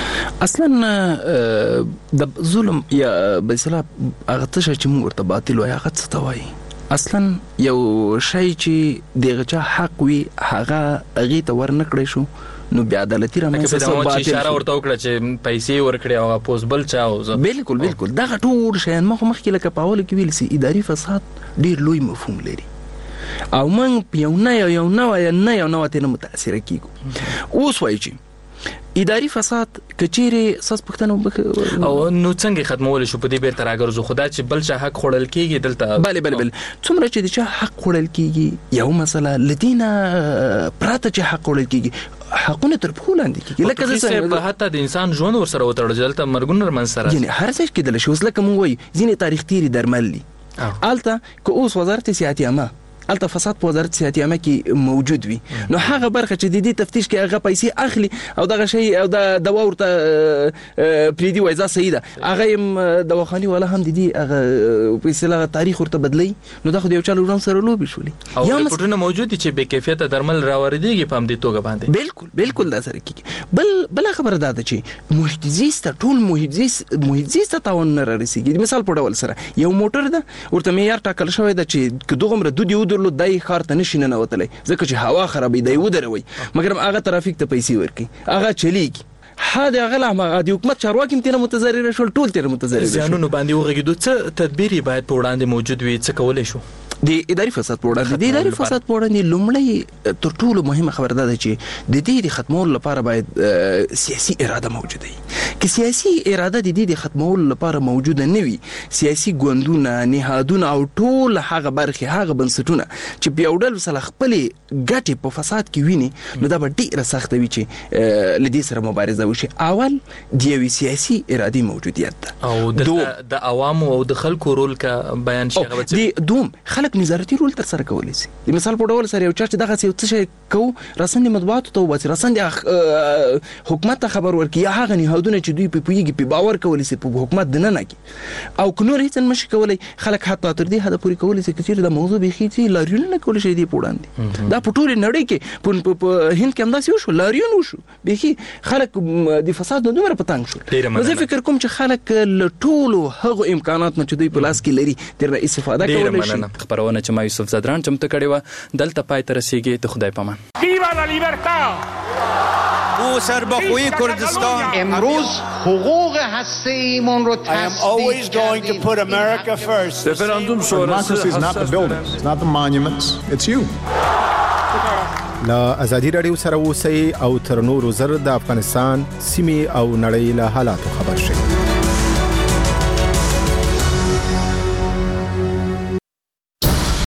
اصلا د ظلم یا بسلا هغه څه چې موږ ورته باطل وایي هغه څه وایي اصلا یو شی چې دغه چا حق وي هغه هغه ته ورنکړې شو نو بیا عدالتي رامنځته سو باطل اشاره ورته وکړه چې پیسې ورکړي او پوسبل چا او بالکل بالکل دا ټول شیان مخ مخ کې لکه پاول کې ویل سي اداري فساد ډیر لوی مفهوم لري او من یو نه یو نه نه یو نه ته متاثر کیږي اوس وایي چې اداري فساد کچيري ساس پختنه او نو څنګه ختمول شو په دې بیرته راګرځو خدا چې بل چا حق خړل کیږي دلته بله بله بله څومره چې د چا حق خړل کیږي یو مسله لدینا پراته چې حق خړل کیږي حقونه تر په لاندې کیږي لکه څنګه حتی د انسان ژوند ور سره وتړل دلته مرګونه من سره یعنی هر څه کې د لشوس لکه مونږ وای ځینې تاریخ تیری درمل دي الته که اوس وزارت صحت عامه الته فساد په وزارت صحت عامه کې موجود وي نو هغه برخه چې د دې تفتیش کې هغه پیسې اخلي او دغه شی او د دوا ورته پریدي وایزه صحیح ده هغه دواخاني ولا هم د دې هغه پیسې له تاریخ ورته بدلی نو دغه یو چالو ورن سره لوبي شولې او ریپورتونه موجود دي چې بې کیفیته درمل راوړيږي په همدې توګه باندې بالکل بالکل دا سره کیږي بل بل خبره ده چې محیط زیست ټول محیط زیست محیط زیست تاون نه رسیږي مثال په ډول سره یو موټر ده ورته معیار ټاکل شوی ده چې دغه مر دودي درلو دای خار ته نشي نه وتلای ځکه چې هوا خرابې دی ودروي مګر هغه ترافیک ته پیسې ورکي هغه چلیږي هدا غلا ما د حکومت چارواکي تیر متضرر شول ټول تیر متضرر ځانونو باندې وغږیدو څه تدبیري باید په وړاندې موجود وي څه کولای شو د اداري فساد په وړاندې د اداري فساد په وړاندې لومړی تر ټولو مهمه خبره ده چې د دې د ختمولو لپاره باید سیاسي اراده موجوده وي. که سیاسي اراده د دې د ختمولو لپاره موجوده نه وي، سیاسي ګوندونه، نهادونه او ټول هغه برخې، هغه بنسټونه چې په یو ډول سره خپلې ګټې په فساد کې ویني، نو دا به ډېره سخته وي چې له دې سره مبارزه وشي. اول د یوې سیاسي ارادې موجودیت ده او د عوامو او د خلکو رول کا بیان شي. د دوم خلک نظارتي رول تر سره کولی شي. د مثال په ډول سره یو چا چې دغه څه شي کو رسنۍ مطبوعاتو ته وباسي، رسنۍ حکومت ته خبر ورکړي، یا هغه نهادونه چې دوی په پوهېږي په باور کولی شي په حکومت دننه کې، او که نور هېڅ نشي کولی، خلک حتی تر دې حده پورې کولی شي چې چېرې د موضوع بیخي چې لاریون نه کولی شي دې په وړاندې. دا په ټولې نړۍ کې په هند کې همداسې وشو، لاریون وشو، بیخي خلک د فساد نه دومره په تنګ شول. نو زه فکر کوم چې خلک له ټولو هغو امکانات نه چې دوی په لاس کې لري ترې استفاده کولی شي. خبرونه چې ما یوسف زدران چمتو کړې وه دلته پای ته رسیږي. د خدای پامان. ویوا لا لیبرتا. او سربخوی کردستان امروز حقوق هسته‌ایمون رو تصدیق کردیم. رفراندوم شورای is not the buildings, it's not the monuments, it's you. لا ازادي رادیو سره اوسئ او تر نورو زر د افغانستان سیمې او نړۍ له حالاتو خبر شئ.